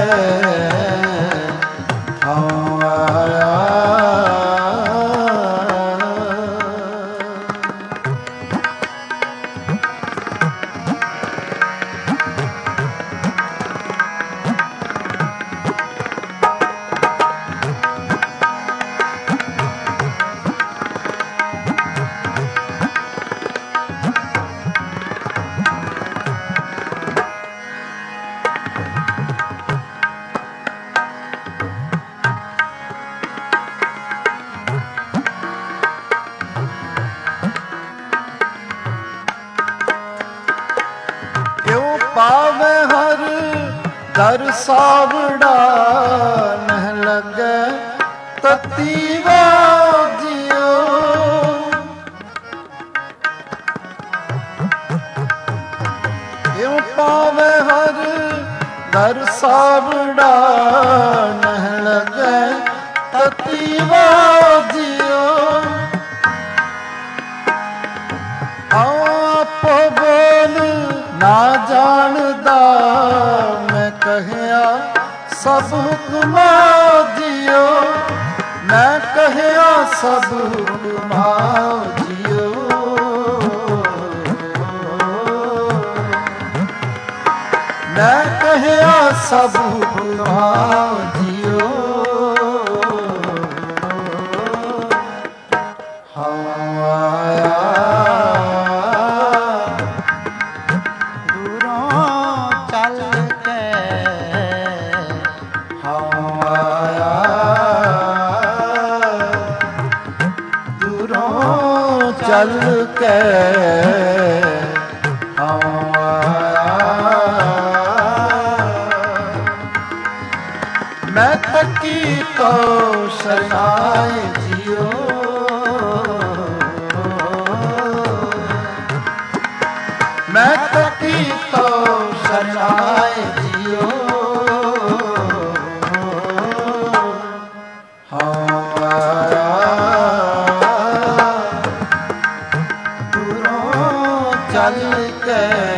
[SPEAKER 1] ਦਰ ਸਾਵੜਾ ਨਹਿ ਲੱਗੇ ਤਤੀ ਵਾਜਿਓ। ਇਉ ਪਾਵੇ ਹਰ ਦਰ ਸਾਵੜਾ ਨਹਿ ਲੱਗੇ ਤਤੀ ਵਾਜਿਓ। ਆਪ ਬੋਲ ਨਾ ਜਾਣਦਾ ਮੈਂ ਕਹਿਆ ਸਭ ਹੁਕਮਾ ਜਿਓ। ਮੈਂ ਕਹਿਆ ਸਭ ਹੁਕਮਾ ਜਿਓ। ਮੈਂ ਕਹਿਆ ਸਭ ਹੁਕਮਾ ਜਿਓ। ਚੱਲ ਕੇ ਮੈਂ ਤੱਕੀ ਤੋ ਸ਼ਰਨਾਏ ਜਿਓ। ਮੈਂ ਤੱਕੀ ਤੋ ਸ਼ਰਨਾਏ ਜਿਓ। ਚੱਲ ਕੇ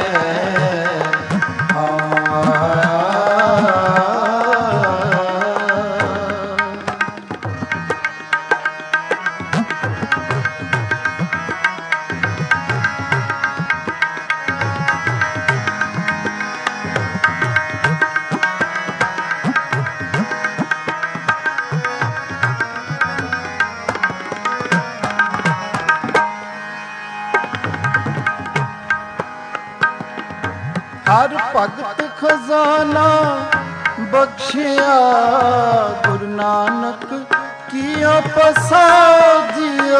[SPEAKER 1] ਹਰ ਭਗਤ ਖਜ਼ਾਨਾ ਬਖਸ਼ਿਆ ਗੁਰੂ ਨਾਨਕ ਕੀਆ ਪਸਾਜਿਓ।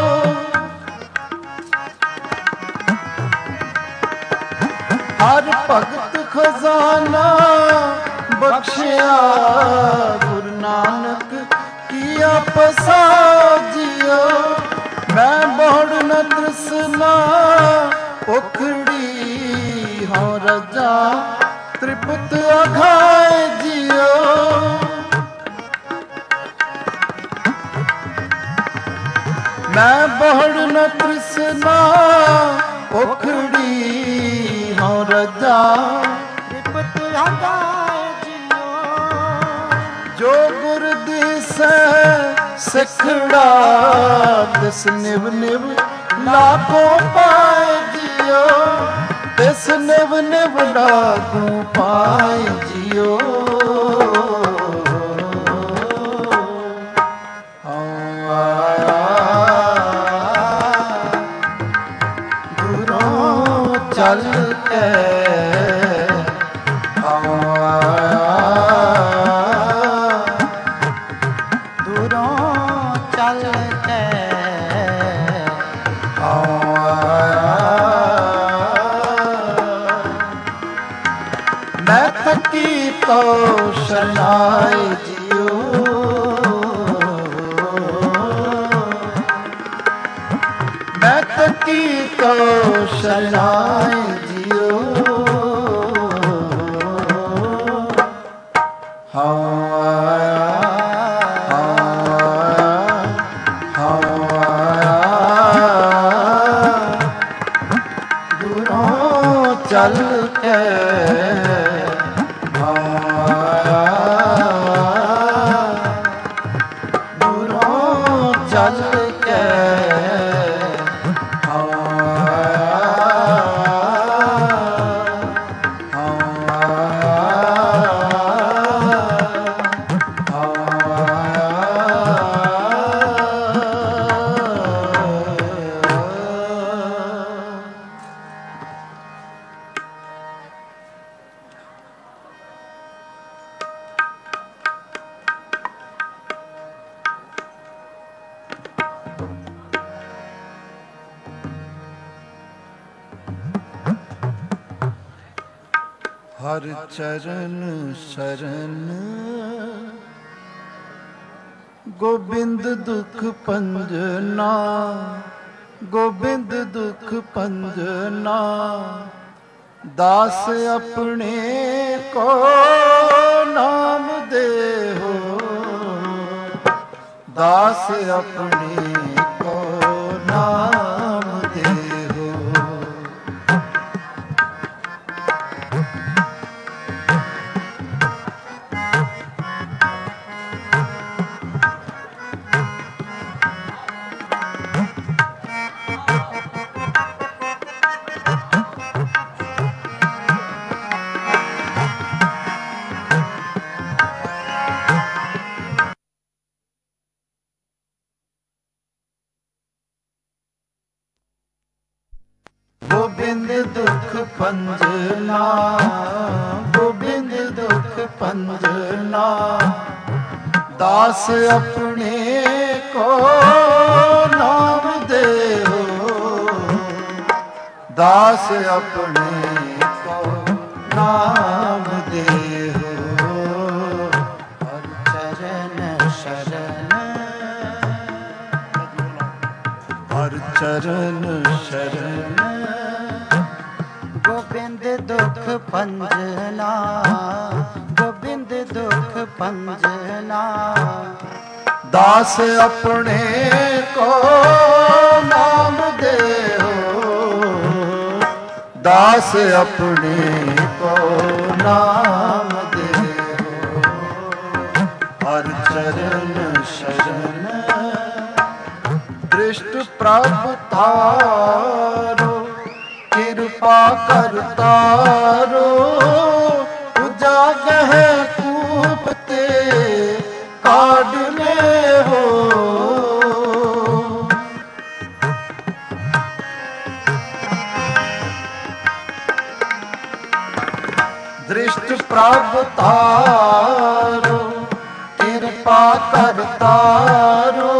[SPEAKER 1] ਹਰ ਭਗਤ ਖਜ਼ਾਨਾ ਬਖਸ਼ਿਆ ਗੁਰੂ ਨਾਨਕ ਕੀਆ ਪਸਾਜਿਓ। ਮੈਂ ਬਹੁੜ ਨ ਤ੍ਰਿਸ਼ਨਾ ਉਖੜੀ ਹਉ ਰਜਾ ਤ੍ਰਿਪਤ ਅਘਾਇ ਜਿਓ। ਮੈਂ ਬਹੁੜ ਨ ਤ੍ਰਿਸ਼ਨਾ ਉਖੜੀ ਹਉ ਰਜਾ ਤ੍ਰਿਪਤ ਅਘਾਇ ਜਿਓ। ਜੋ ਗੁਰ ਦਿਸੈ ਸਿਖੜਾ ਤਿਸ ਨਿਵ ਨਿਵ ਲਾਖੋ ਪਾਏ ਜਿਓ। ਤਿਸ ਨਿਵ ਨਿਵ ਲਾਖੋ ਪਾਏ ਜਿਓ। ਗੁਰੂ ਚੱਲ ਕੇ ਦੂਰੋਂ ਚੱਲ ਕੇ ਮੈਂ ਥਕੀ ਤੋ ਸ਼ਰਨਾਏ ਜਿਓ। ਮੈਂ ਥਕੀ ਤੋ ਸ਼ਰਨਾਏ ਜਿਓ। ਦੂਰੋਂ ਚੱਲ ਕੇ ਦੂਰੋਂ ਚੱਲ ਕੇ ਹਰ ਚਰਨ ਸ਼ਰਨ ਗੋਬਿੰਦ ਦੁਖ ਭੰਜਨਾ, ਗੋਬਿੰਦ ਦੁਖ ਭੰਜਨਾ, ਦਾਸ ਆਪਣੇ ਕੋ ਨਾਮ ਦੇਹੋ, ਦਾਸ ਆਪਣੇ ਕੋ ਨਾਮ ਦੇਹੋ। ਗੋਬਿੰਦ ਦੁਖ ਭੰਜਨਾ, ਗੋਬਿੰਦ ਦੁਖ ਭੰਜਨਾ, ਦਾਸ ਆਪਣੇ ਕੋ ਨਾਮ ਦੇਹੋ, ਦਾਸ ਆਪਣੇ ਕੋ ਨਾਮ ਦੇਹੋ।
[SPEAKER 2] ਹਰ ਚਰਨ ਸ਼ਰਨ,
[SPEAKER 1] ਹਰ ਚਰਨ ਸ਼ਰਨ
[SPEAKER 2] ਗੋਬਿੰਦ ਦੁਖ ਭੰਜਨਾ, ਗੋਬਿੰਦ ਦੁਖ ਭੰਜਨਾ,
[SPEAKER 1] ਦਾਸ ਆਪਣੇ ਕੋ ਨਾਮ ਦੇਹੋ, ਦਾਸ ਆਪਣੇ ਕੋ ਨਾਮ ਦੇਹੋ। ਹਰ ਚਰਨ ਸ਼ਰਨ ਦ੍ਰਿਸ਼ਟ ਪ੍ਰਭ ਤਾਰੋ, ਕਿਰਪਾ ਕਰਤਾਰੋ, ਉਜਾਗਹਿ ਕੂਪ ਤੇ ਕਾਢ ਲਿਹੋ। ਦ੍ਰਿਸ਼ਟ ਪ੍ਰਭ ਤਾਰੋ, ਕਿਰਪਾ ਕਰਤਾਰੋ,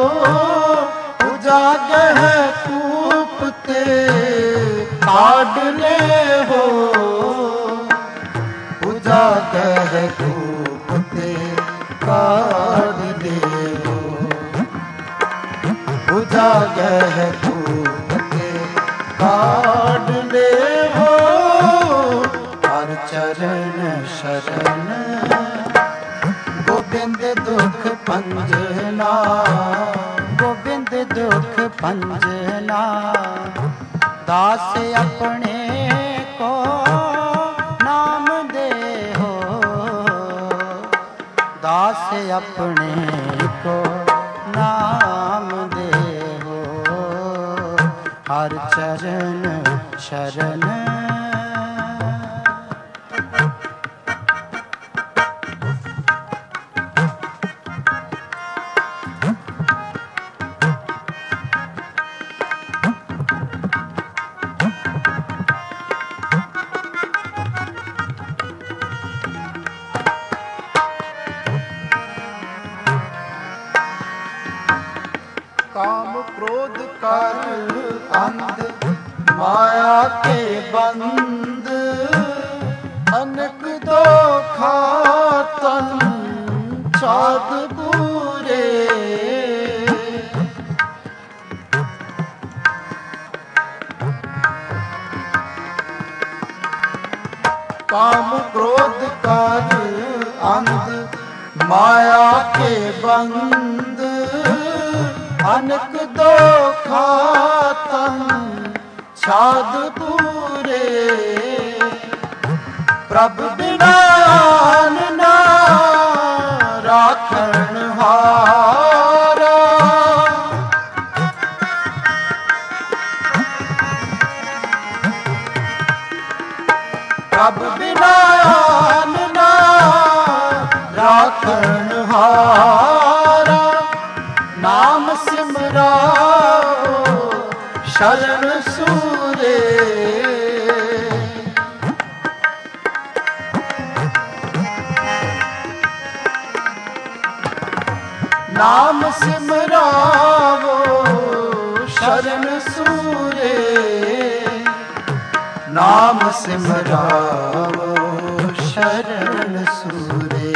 [SPEAKER 1] ਉਜਾਗਹਿ ਕੂਪ ਤੇ ਕਾਢ ਲਿਹੋ, ਉਜਾਗਹਿ ਕੂਪ ਤੇ ਕਾਢ ਲਿਹੋ, ਉਜਾਗਹਿ ਕੂਪ ਤੇ ਕਾਢ ਲਿਹੋ। ਹਰ ਚਰਨ ਸ਼ਰਨ ਗੋਬਿੰਦ ਦੁਖ ਭੰਜਨਾ,
[SPEAKER 2] ਗੋਬਿੰਦ ਦੁਖ ਭੰਜਨਾ, ਦਾਸ ਆਪਣੇ ਕੋ ਨਾਮ ਦੇਹੋ, ਦਾਸ ਆਪਣੇ ਕੋ ਨਾਮ ਦੇਹੋ। ਹਰ ਚਰਨ ਸ਼ਰਨ
[SPEAKER 1] ਕਾਮ ਕ੍ਰੋਧ ਕਰ ਅੰਧ, ਮਾਇਆ ਕੇ ਬੰਦ, ਅਨਕ ਦੋਖਾ ਤਨ ਛਾਦ ਪੂਰੇ। ਕਾਮ ਕ੍ਰੋਧ ਕਰ ਅੰਧ, ਮਾਇਆ ਕੇ ਬੰਦ, ਅਨਕ ਦੋਖਾ ਤਨ ਛਾਦ ਪੂਰੇ। ਪ੍ਰਭ ਬਿਨਾ ਆਨ ਨਾ ਰਾਖਣ ਹਾਰਾ, ਪ੍ਰਭ ਬਿਨਾ ਆਨ ਨਾ ਰਾਖਣ ਹਾਰਾ। ਨਾਮ ਸਿਮਰਾਓ ਸ਼ਰਨ ਸੂਰੇ, ਨਾਮ ਸਿਮਰਾਵੋ ਸ਼ਰਨ ਸੂਰੇ, ਨਾਮ ਸਿਮਰਾਵੋ
[SPEAKER 2] शरण सूरे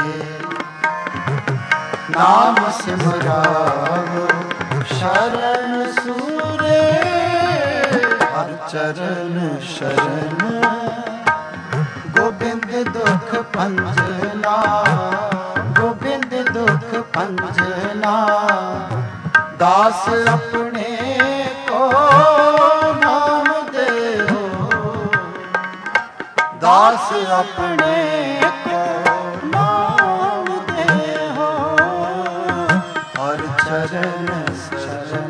[SPEAKER 2] नाम सिमरावो शरण सूरे हर चरण शरण गोबिंद दुख भंजना गोबिंद दुख भंजना दास अपने को नाम दे दास अपने को नाम दे हो हर चरण शरण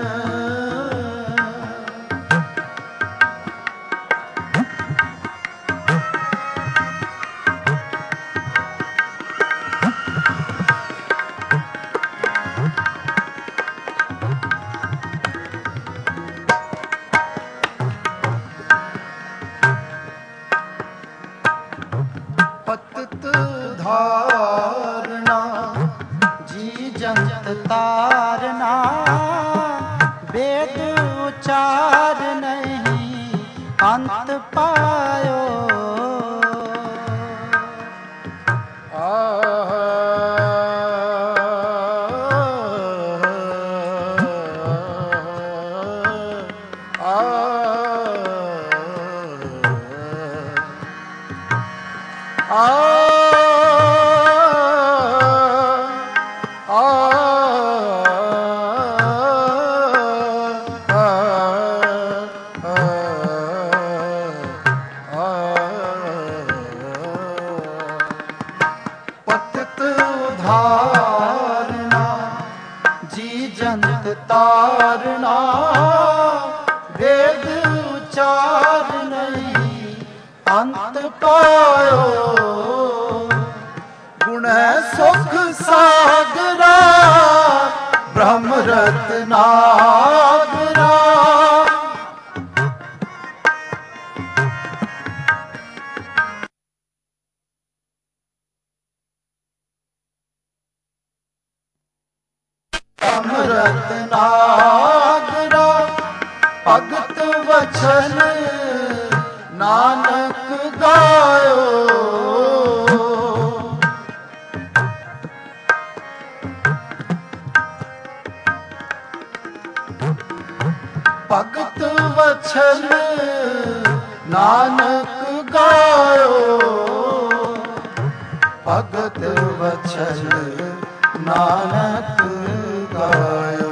[SPEAKER 2] धारणा जी जंत तारना वेद उचार नहीं अंत पायो धारणा जी जंत तारना वेद उचार नहीं अंत पायो गुण है सुख सागरा ब्रह्म रत्नागरा रत्नागरा भगत वचन नानक गायो भगत वचन नानक गायो भगत वचन नानक गायो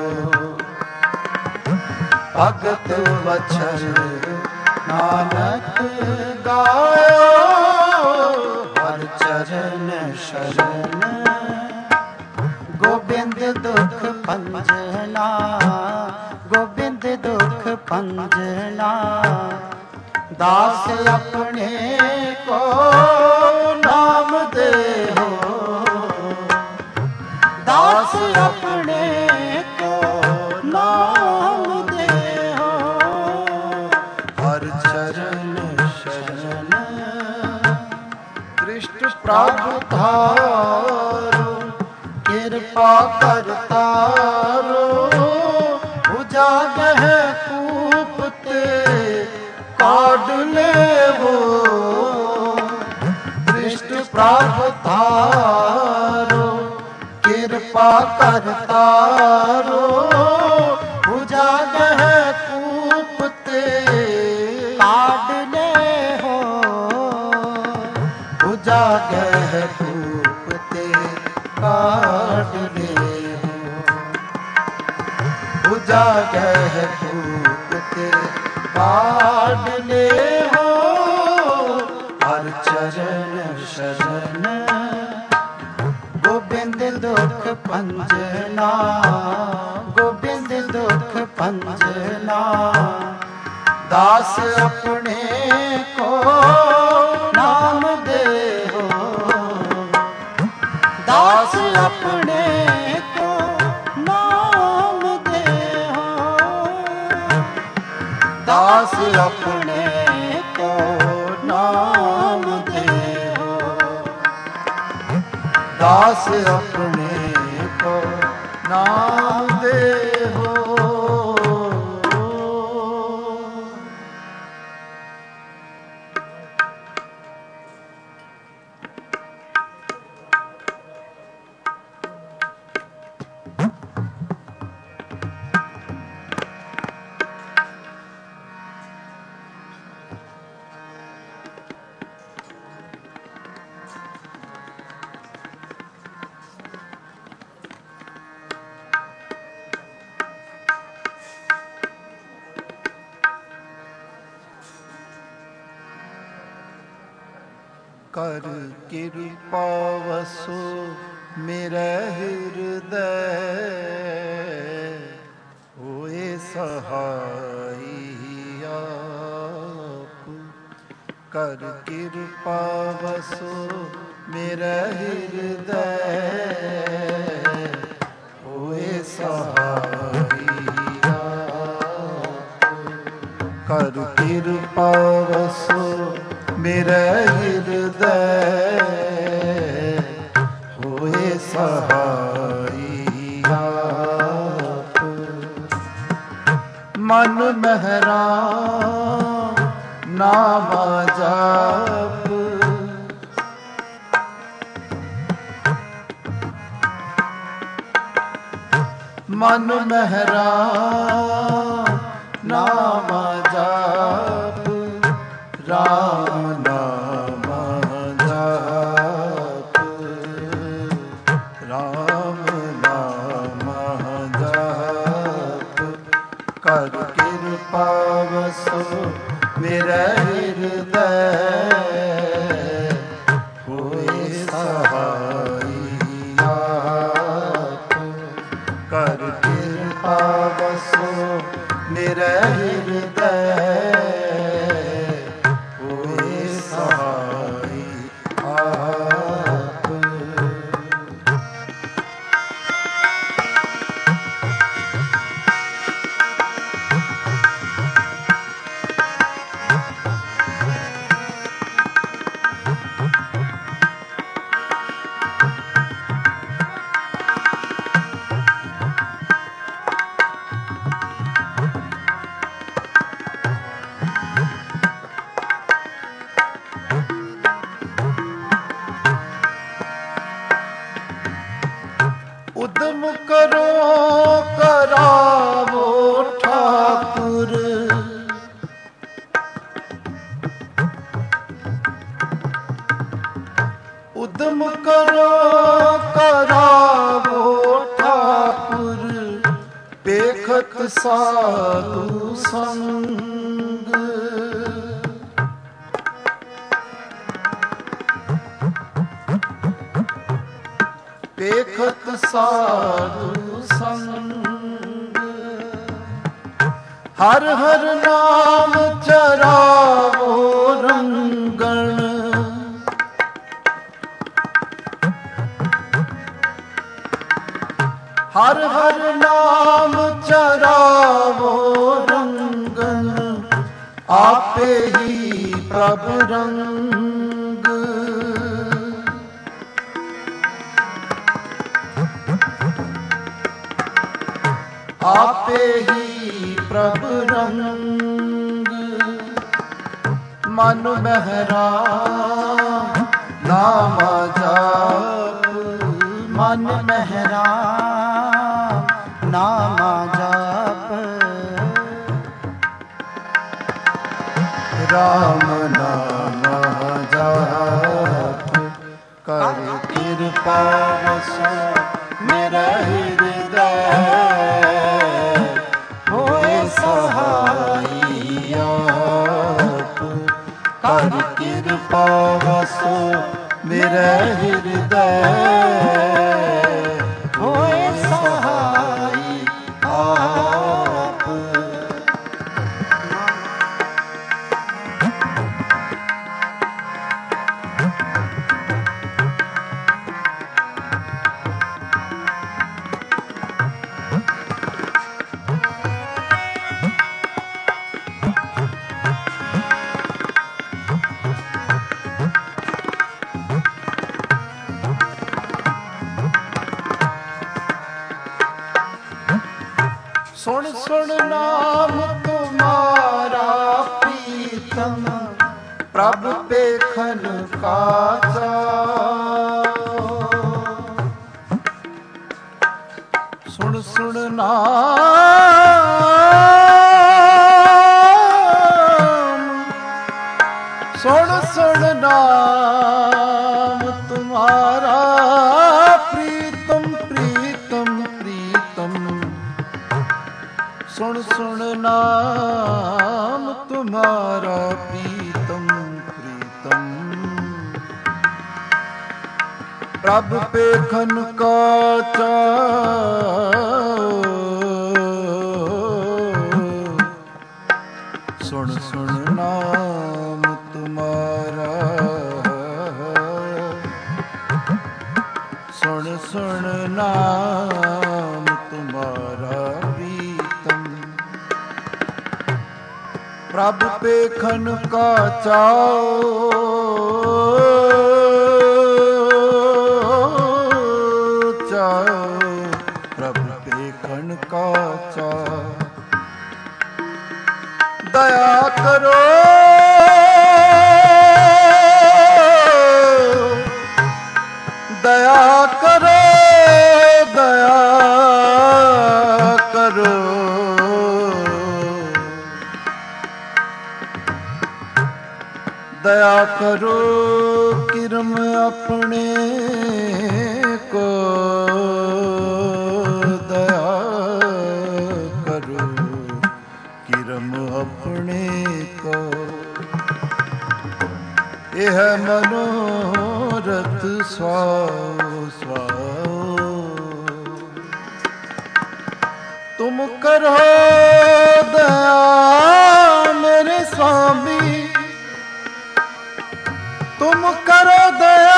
[SPEAKER 2] भगत वचन नानक गायो हर चरण शरण गोबिंद दुख भंजना गोबिंद दुख भंजना दास अपने को नाम दे हो दास अपने को नाम दे हो हर चरण शरण कृष्ण प्रभु धारो कृपा करतारो उजागह कूपते काट ले वो कृष्ण प्रभु धारो कृपा करतारो उजागह कूपते काट ले हो उजागह कूपते काट ले हो उजागह कूपते काट ले हो हर चरण शरण गोबिंद दुख भंजना गोबिंद दुख भंजना दास अपने को नाम दे हो दास अपने को नाम दे हो दास अपने को नाम दे हो दास अपने को नाम दे हो
[SPEAKER 1] ਕਰ ਕਿਰਪਾ ਵਸੋ ਮੇਰੇ ਹਿਰਦੈ, ਹੋਏ ਸਹਾਈ ਆਪ। ਕਰ ਕਿਰਪਾ ਵਸੋ ਮੇਰੇ ਹਿਰਦੈ, ਹੋਏ ਸਹਾਈ ਆਪ। ਕਰ ਕਿਰਪਾ ਵਸੋ ਮੇਰੇ ਹਿਰਦੈ, ਹੋਏ ਸਹਾਈ ਆਪ। ਮਨ ਮਹਿਰਾ ਨਾਮ ਜਪ, ਮਨ ਮਹਿਰਾ ਨਾਮ ਜਪ, ਰਾਮ ਨਾਮ ਜਪ, ਰਾਮ ਨਾਮ ਜਪ। ਕਰ ਕਿਰਪਾ ਵਸੋ ਮੇਰੇ ਹਿਰਦੈ, ਹੋਏ ਸਹਾਈ ਆਪ। ਕਰ ਕਿਰਪਾ ਵਸੋ ਮੇਰੇ ਹਿਰਦੈ, ਹੋਏ ਸਹਾਈ ਆਪ। ਉਦਮ ਕਰੋ ਕਰਾਵੋ ਠਾਕੁਰ, ਉਦਮ ਕਰੋ ਕਰਾਵੋ ਠਾਕੁਰ। ਵੇਖਤ ਸਾਧੂ ਸੰਗ, ਵੇਖਤ ਸਾਧੂ ਸੰਗ। ਹਰ ਹਰ ਨਾਮ ਚਰਾਵੋ ਰੰਗਣ, ਹਰ ਹਰ ਨਾਮ ਚਰਾਵੋ ਰੰਗਣ। ਆਪੇ ਹੀ ਪ੍ਰਭ ਰੰਗ, ਆਪੇ ਹੀ ਪ੍ਰਭ ਰੰਗ। ਮਨ ਮਹਿਰਾ ਨਾਮ ਜਪ,
[SPEAKER 2] ਮਨ ਮਹਿਰਾ ਨਾਮ ਜਪ,
[SPEAKER 1] ਰਾਮ ਨਾਮ ਜਪ। ਕਰ ਕਿਰਪਾ ਵਸੋ ਮੇਰੇ ਹਿਰਦੈ, ਹੋਏ ਸਹਾਈ ਆਪ। ਕਰ ਕਿਰਪਾ ਵਸੋ ਮੇਰੇ ਹਿਰਦੈ, ਹੋਏ ਸਹਾਈ ਆਪ। ਸੁਣ ਸੁਣ ਨਾਮ ਤੁਮਾਰਾ ਪ੍ਰੀਤਮ, ਪ੍ਰਭ ਪੇਖਨ ਕਾਚਾ। ਸੁਣ ਸੁਣ ਨਾਮ, ਸੁਣ ਸੁਣ ਨਾਮ ਤੁਮਾਰਾ ਪ੍ਰੀਤਮ, ਪ੍ਰੀਤਮ ਪ੍ਰੀਤਮ। ਸੁਣ ਸੁਣ ਨਾਮ ਤੁਮਾਰਾ ਪ੍ਰੀਤਮ, ਪ੍ਰੀਤਮ। ਪ੍ਰਭ ਪੇਖਨ ਕਾ ਚਾਓ, ਸੁਣ ਸੁਣ ਨਾਮ ਤੁਮਾਰਾ, ਸੁਣ ਸੁਣ ਨਾਮ ਤੁਮਾਰਾ ਪ੍ਰੀਤਮ। ਪ੍ਰਭ ਪੇਖਨ ਕਾ ਚਾਓ, ਪ੍ਰਭ ਪੇਖਨ ਕਾ ਚਾਓ, ਦਇਆ ਕਰੋ ਦਇਆ ਕਰੋ ਦਇਆ ਕਰੋ, ਦਇਆ ਕਰੋ ਕਿਰਮ ਆਪਣੇ ਕੋ, ਦਇਆ ਕਰੋ ਕਿਰਮ ਆਪਣੇ ਕੋ। ਇਹ ਮਨੋਰਥ ਸੁਆਓ ਸੁਆਓ, ਤੁਮ ਕਰੋ ਦਇਆ ਮੇਰੇ स्वामी, तुम करो दया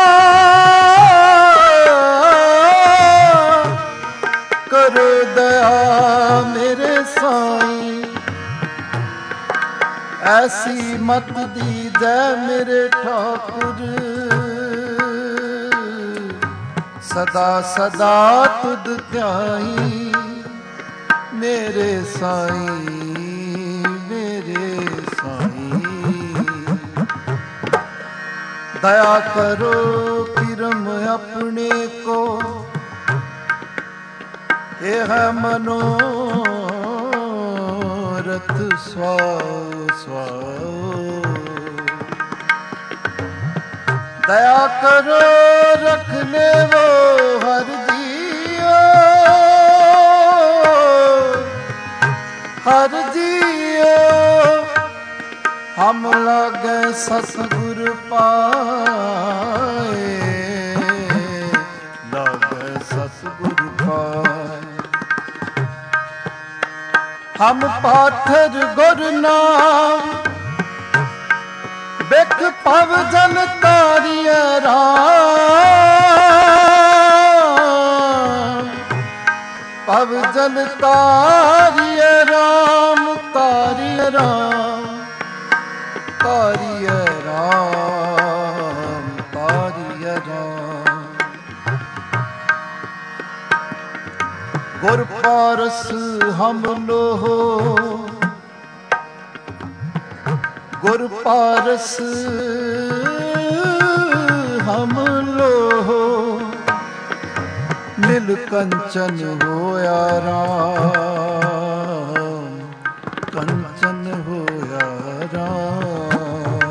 [SPEAKER 1] करो दया मेरे साईं, ऐसी मत दीजै मेरे ठाकुर, सदा सदा तुद ध्याई मेरे साईं मेरे साईं। दया करो किरम अपने को, यह मनोरथ स्वाओ स्वाओ। दया करो रख ले वो हर जियो हर जियो, हम लागे सतगुर पाए लागे सतगुर पाए। हम पाथर गुर नाम बिख पव जन तारिय राम, पव जन तारिय राम तारिय राम तारिय राम तारिय राम। गुर पारस हम लोहो गुर पारस हम लोहो, नील कंचन होया राम कंचन होया राम।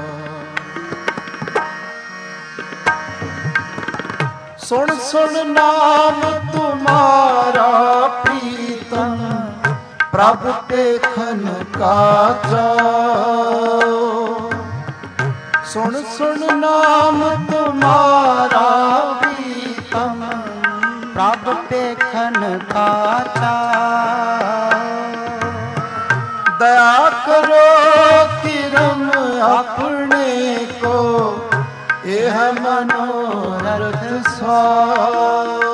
[SPEAKER 1] सुन सुन नाम तुम्हारा प्रीतम, प्रभ देखन का जाओ। सुन सुन नाम तुम्हारा प्रीतम,
[SPEAKER 2] प्रभ देखन का जाओ।
[SPEAKER 1] दया करो किरम अपने को, यह मनोरथ स्वाओ।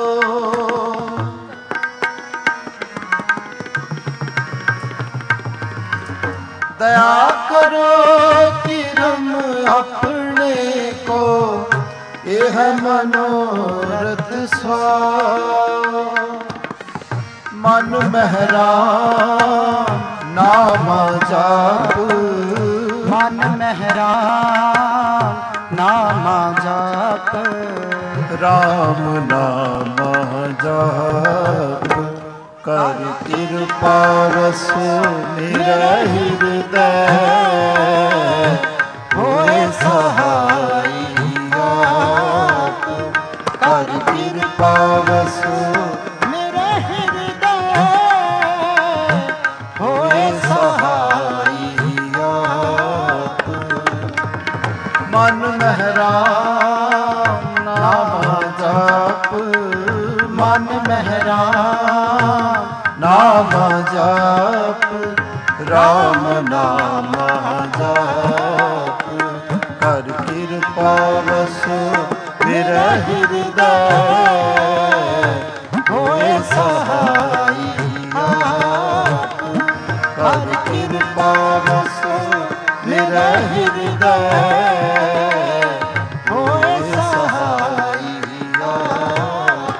[SPEAKER 1] दया करो किरम अपने को, यह मनोरथ स्वाओ। मन महराम नाम जाप,
[SPEAKER 2] मन महराम नाम जाप,
[SPEAKER 1] राम नाम जाप। कर कृपा रस मेरा हृदय होए सहाइया। कर कृपा रस
[SPEAKER 2] मेरा हृदय होए
[SPEAKER 1] सहाइया। मन महराम नाम ਰਾਮ ਨਾਮ ਜਾਪ, ਕਰ ਕਿਰਪਾ ਵਸੁ ਮੇਰਾ ਹਿਰਦੈ, ਹੋਏ ਸਹਾਈ ਆਪ। ਕਰ ਕਿਰਪਾ ਵਸੁ ਮੇਰਾ ਹਿਰਦੈ, ਹੋਏ ਸਹਾਈ ਆਪ।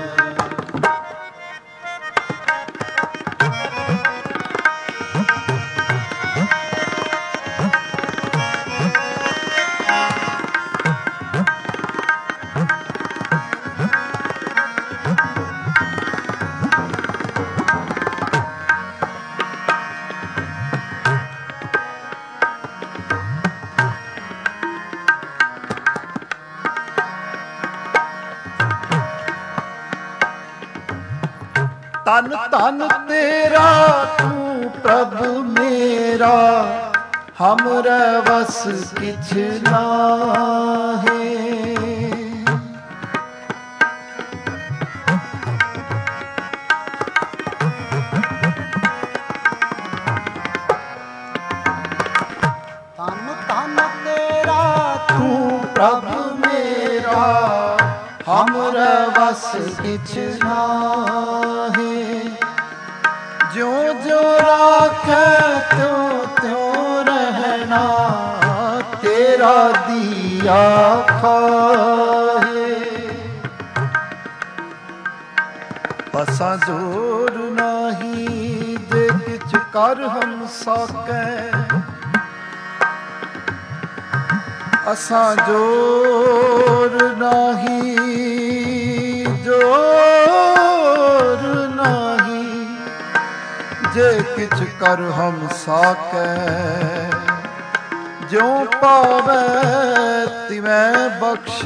[SPEAKER 1] ਤਨ ਤਨ ਤੇਰਾ ਤੂੰ ਪ੍ਰਭ ਮੇਰਾ, ਹਮਰੇ ਵਸ ਕਿਛ ਨਾਹੀਂ।
[SPEAKER 2] ਤਨ ਤਨ ਤੇਰਾ
[SPEAKER 1] ਤੂੰ ਪ੍ਰਭ ਮੇਰਾ, ਹਮਰੇ ਵਸ ਕਿਛ ਨਾਹੀਂ। ਜਿਉ ਜਿਉ ਰਾਖੈ ਤਿਉ ਤਿਉ ਰਹਿਣਾ, ਤੇਰਾ ਦੀਆ ਖਾਹੇ। ਅਸਾਂ ਜੋਰ ਨਾਹੀ ਜੇ ਕਿਛ ਕਰ ਹਮ ਸਾਕੈ, ਅਸਾਂ ਜੋਰ ਨਾਹੀ ਜੋਰ ਨਾਹੀ ਜੇ ਕਿਛ ਕਰ ਹਮ ਸਾਕੈ। ਜਿਉ ਪਾਵੈ ਤਿਵੈ ਬਖਸ਼,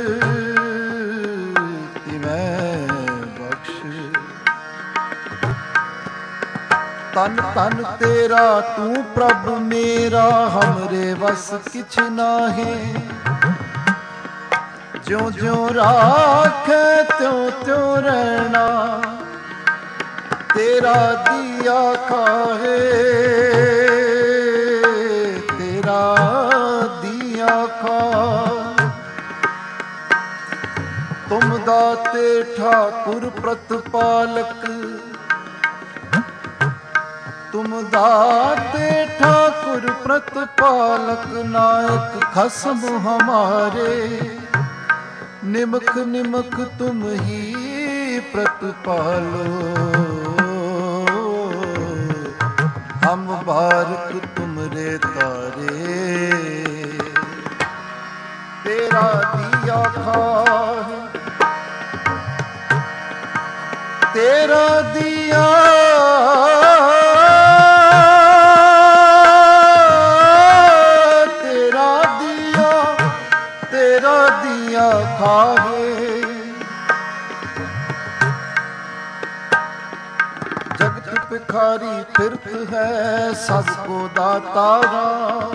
[SPEAKER 1] ਤਿਵੈ ਬਖਸ਼। ਤਨ ਤਨ ਤੇਰਾ ਤੂੰ ਪ੍ਰਭ ਮੇਰਾ, ਹਮਰੇ ਵਸ ਕਿਛ ਨਾਹੀਂ। ਜਿਉ ਜਿਉ ਰਾਖੈ ਤਿਉ ਤਿਉ ਰਹਿਣਾ, ਤੇਰਾ ਦੀਆ ਖਾਹੇ, ਤੇਰਾ ਦੀਆ ਖਾਹ। ਤੁਮ ਦਾਤੇ ਠਾਕੁਰ ਪ੍ਰਤਪਾਲਕ, ਤੁਮ ਦਾਤੇ ਠਾਕੁਰ ਪ੍ਰਤਪਾਲਕ। ਨਾਇਕ ਖਸਮ ਹਮਾਰੇ, ਨਿਮਖ ਨਿਮਖ ਤੁਮ ਹੀ ਪ੍ਰਤਪਾਲੋ। ਹਮ ਬਾਰਕ ਤੁਮਰੇ ਤਾਰੇ, ਤੇਰਾ ਦੀਆ ਖਾਹ, ਤੇਰਾ ਦੀਆ ਖਾਹੇ। ਜਗਤ ਭਿਖਾਰੀ ਫਿਰਤ ਹੈ, ਸਭ ਕੋ ਦਾਤਾਰਾ।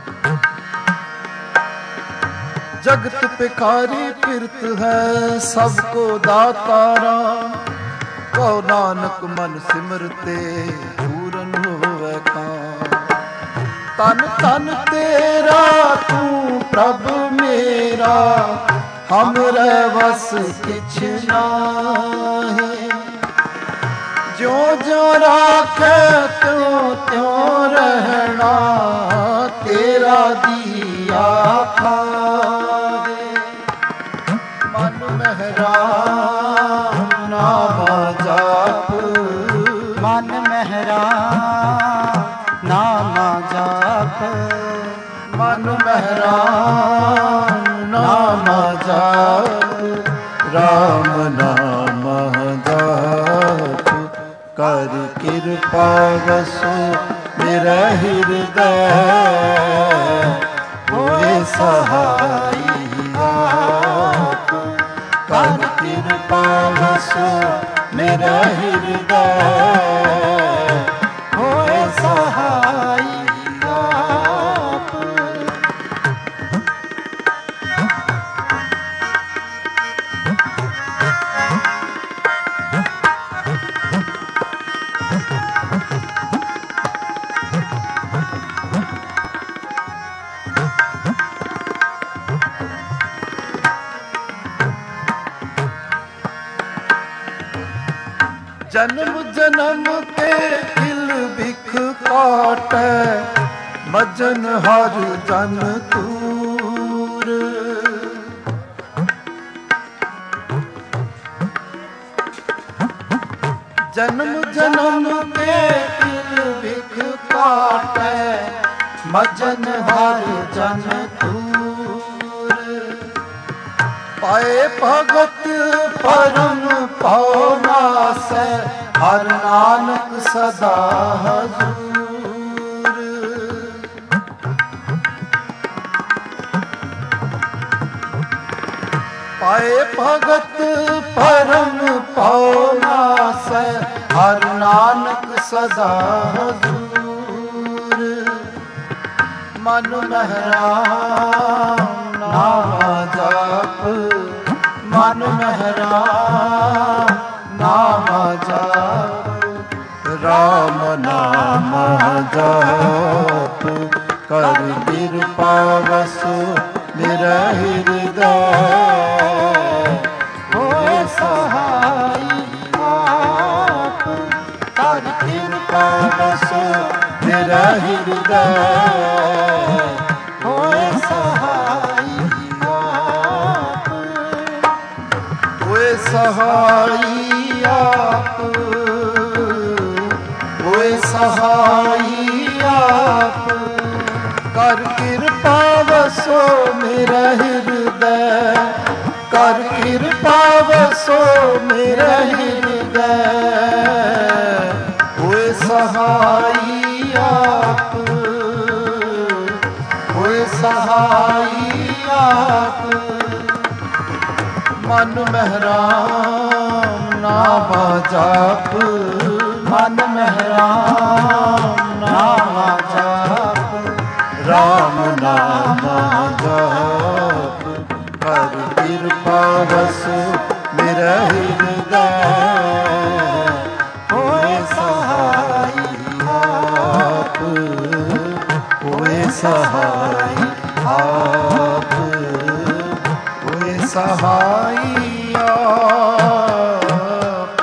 [SPEAKER 1] ਜਗਤ ਭਿਖਾਰੀ ਫਿਰਤ ਹੈ, ਸਭ ਕੋ ਦਾਤਾਰਾ। ਕਹੋ ਨਾਨਕ ਮਨ ਸਿਮਰਤੇ, ਪੂਰਨ ਹੋਵੇ ਕਾਂ। ਤਨ ਤਨ ਤੇਰਾ ਤੂੰ ਪ੍ਰਭ ਮੇਰਾ, ਹਮਰੇ ਵਸ ਕਿਛ ਨਾਹੀਂ। ਜਿਉ ਜਿਉ ਰਾਖੈ ਤਿਉ ਤਿਉ ਰਹਿਣਾ, ਤੇਰਾ ਦੀਆ ਖਾਹੇ। ਮਨ ਮਹਿਰਾ ਨਾਮ ਜਾਪ,
[SPEAKER 2] ਮਨ ਮਹਿਰਾ ਨਾਮ ਜਾਪ।
[SPEAKER 1] ਮਨ ਮਹਿਰਾ ਨਾਮ ਜਾਪ, ਰਾਮ ਨਾਮ ਜਾਪ। ਕਰ ਕਿਰਪਾ ਵਸੁ ਮੇਰਾ ਹਿਰਦੈ, ਹੋਏ ਸਹਾਈ ਆਪ। ਕਰ ਕਿਰਪਾ ਵਸੁ ਮੇਰਾ ਹਿਰਦੈ, ਹੋਏ ਸਹਾਈ ਆਪ। जन्म जन्म के किल बिख काटै, मजन हर जन तूर। जन्म जन्म के किल बिख काटै, मजन हर जन तूर। पाए भगत परम पाओ नासै, हर नानक सदा हजूर। पाए भगत परम पाओ नासै, हर नानक सदा हजूर। मन महराम नाम जाप, मन महराम नाम जाप। राम नाम जाप कर कृपा वसु मेरा हृदय। होए सहाई आप कर कृपा वसु मेरा हृदय। होए सहाई आप, होए सहाई आप, होए सहाई आप। कर कृपा वसो मेरा हृदय, कर कृपा वसो मेरा हृदय। होए सहाई आप, होए सहाई आप। मन महराम नाम जाप, मन महराम नाम जाप। राम नाम जाप कर कृपा वसु मेरा हृदय। होए सहाई आप, होए सहाई आप, होए सहाई आप।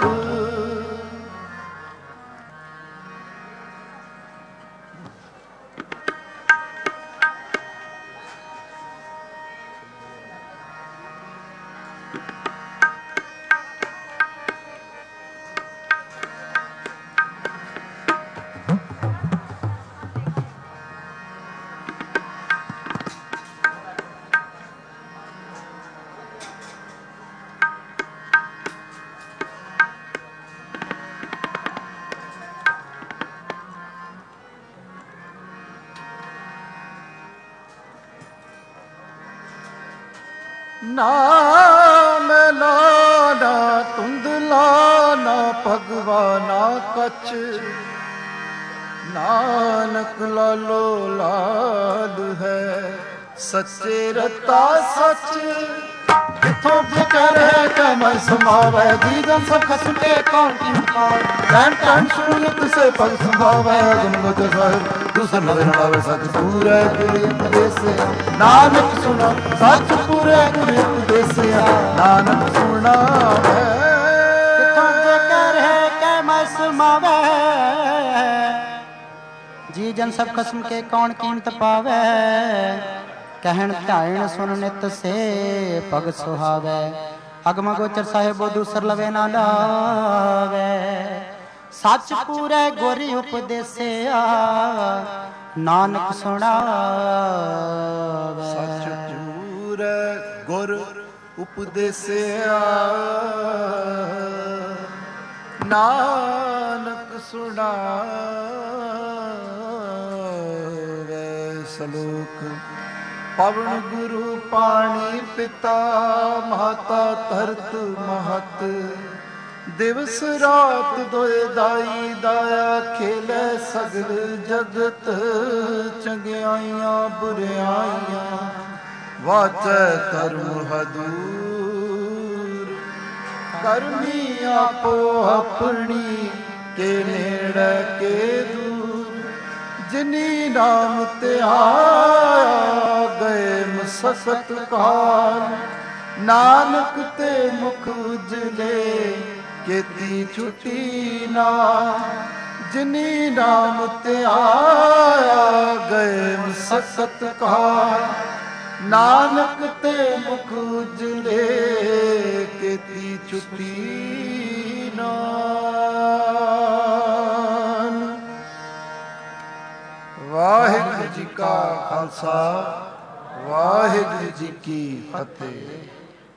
[SPEAKER 1] ना मैला ना धुंधला ना भगवाना कछ, नानक लालो लाल है सच्चे रता सच। किथों फिकर है कै मन समावै, दीदन सब खसम के कौन की पार। रैन टैन सुनित से पग संभावै, गुम गुज साहिब दूसर नवे नड़ावे। सच पूरे गुरु उपदेश, नानक सुना सच पूरे गुरु उपदेश। नानक सुना है
[SPEAKER 2] किथों फिकर है कै मन समावै, जी जन सब खसम के कौन कीमत पावै। कहन ध्यान सुन नित से पग सुहावै, अगम गोचर साहिब दूसर लवे ना लावै। सच पूरे गोरी उपदेसिया, नानक सुनावै।
[SPEAKER 1] सच पूरे गुर उपदेसिया, नानक सुनावै। सलोक पवन गुरु पाणी पिता, माता धरत महत। दिवस रात दोए दाई दाया, खेले सगल जगत। चंगियाइयां बुरियाइयां वाचै धर्म हदूर। करनी आपो अपनी के नेड़े के दूर। जिनी नाम ते आया गए मुसकत काल, नानक ते मुख उजले ਕੀਤੀ ਛੁੱਟੀ ਨਾ, ਜਿਨੀ ਨਾਮ ਤੇ ਆਇਆ ਗਏ ਮਸਕਤ ਕਾ, ਨਾਨਕ ਤੇ ਮੁਖ ਉਜਲੇ ਕੀਤੀ ਛੁੱਟੀ ਨਾ। ਵਾਹਿਗੁਰੂ ਜੀ ਕਾ ਖਾਲਸਾ, ਵਾਹਿਗੁਰੂ ਜੀ ਕੀ ਫਤਿਹ।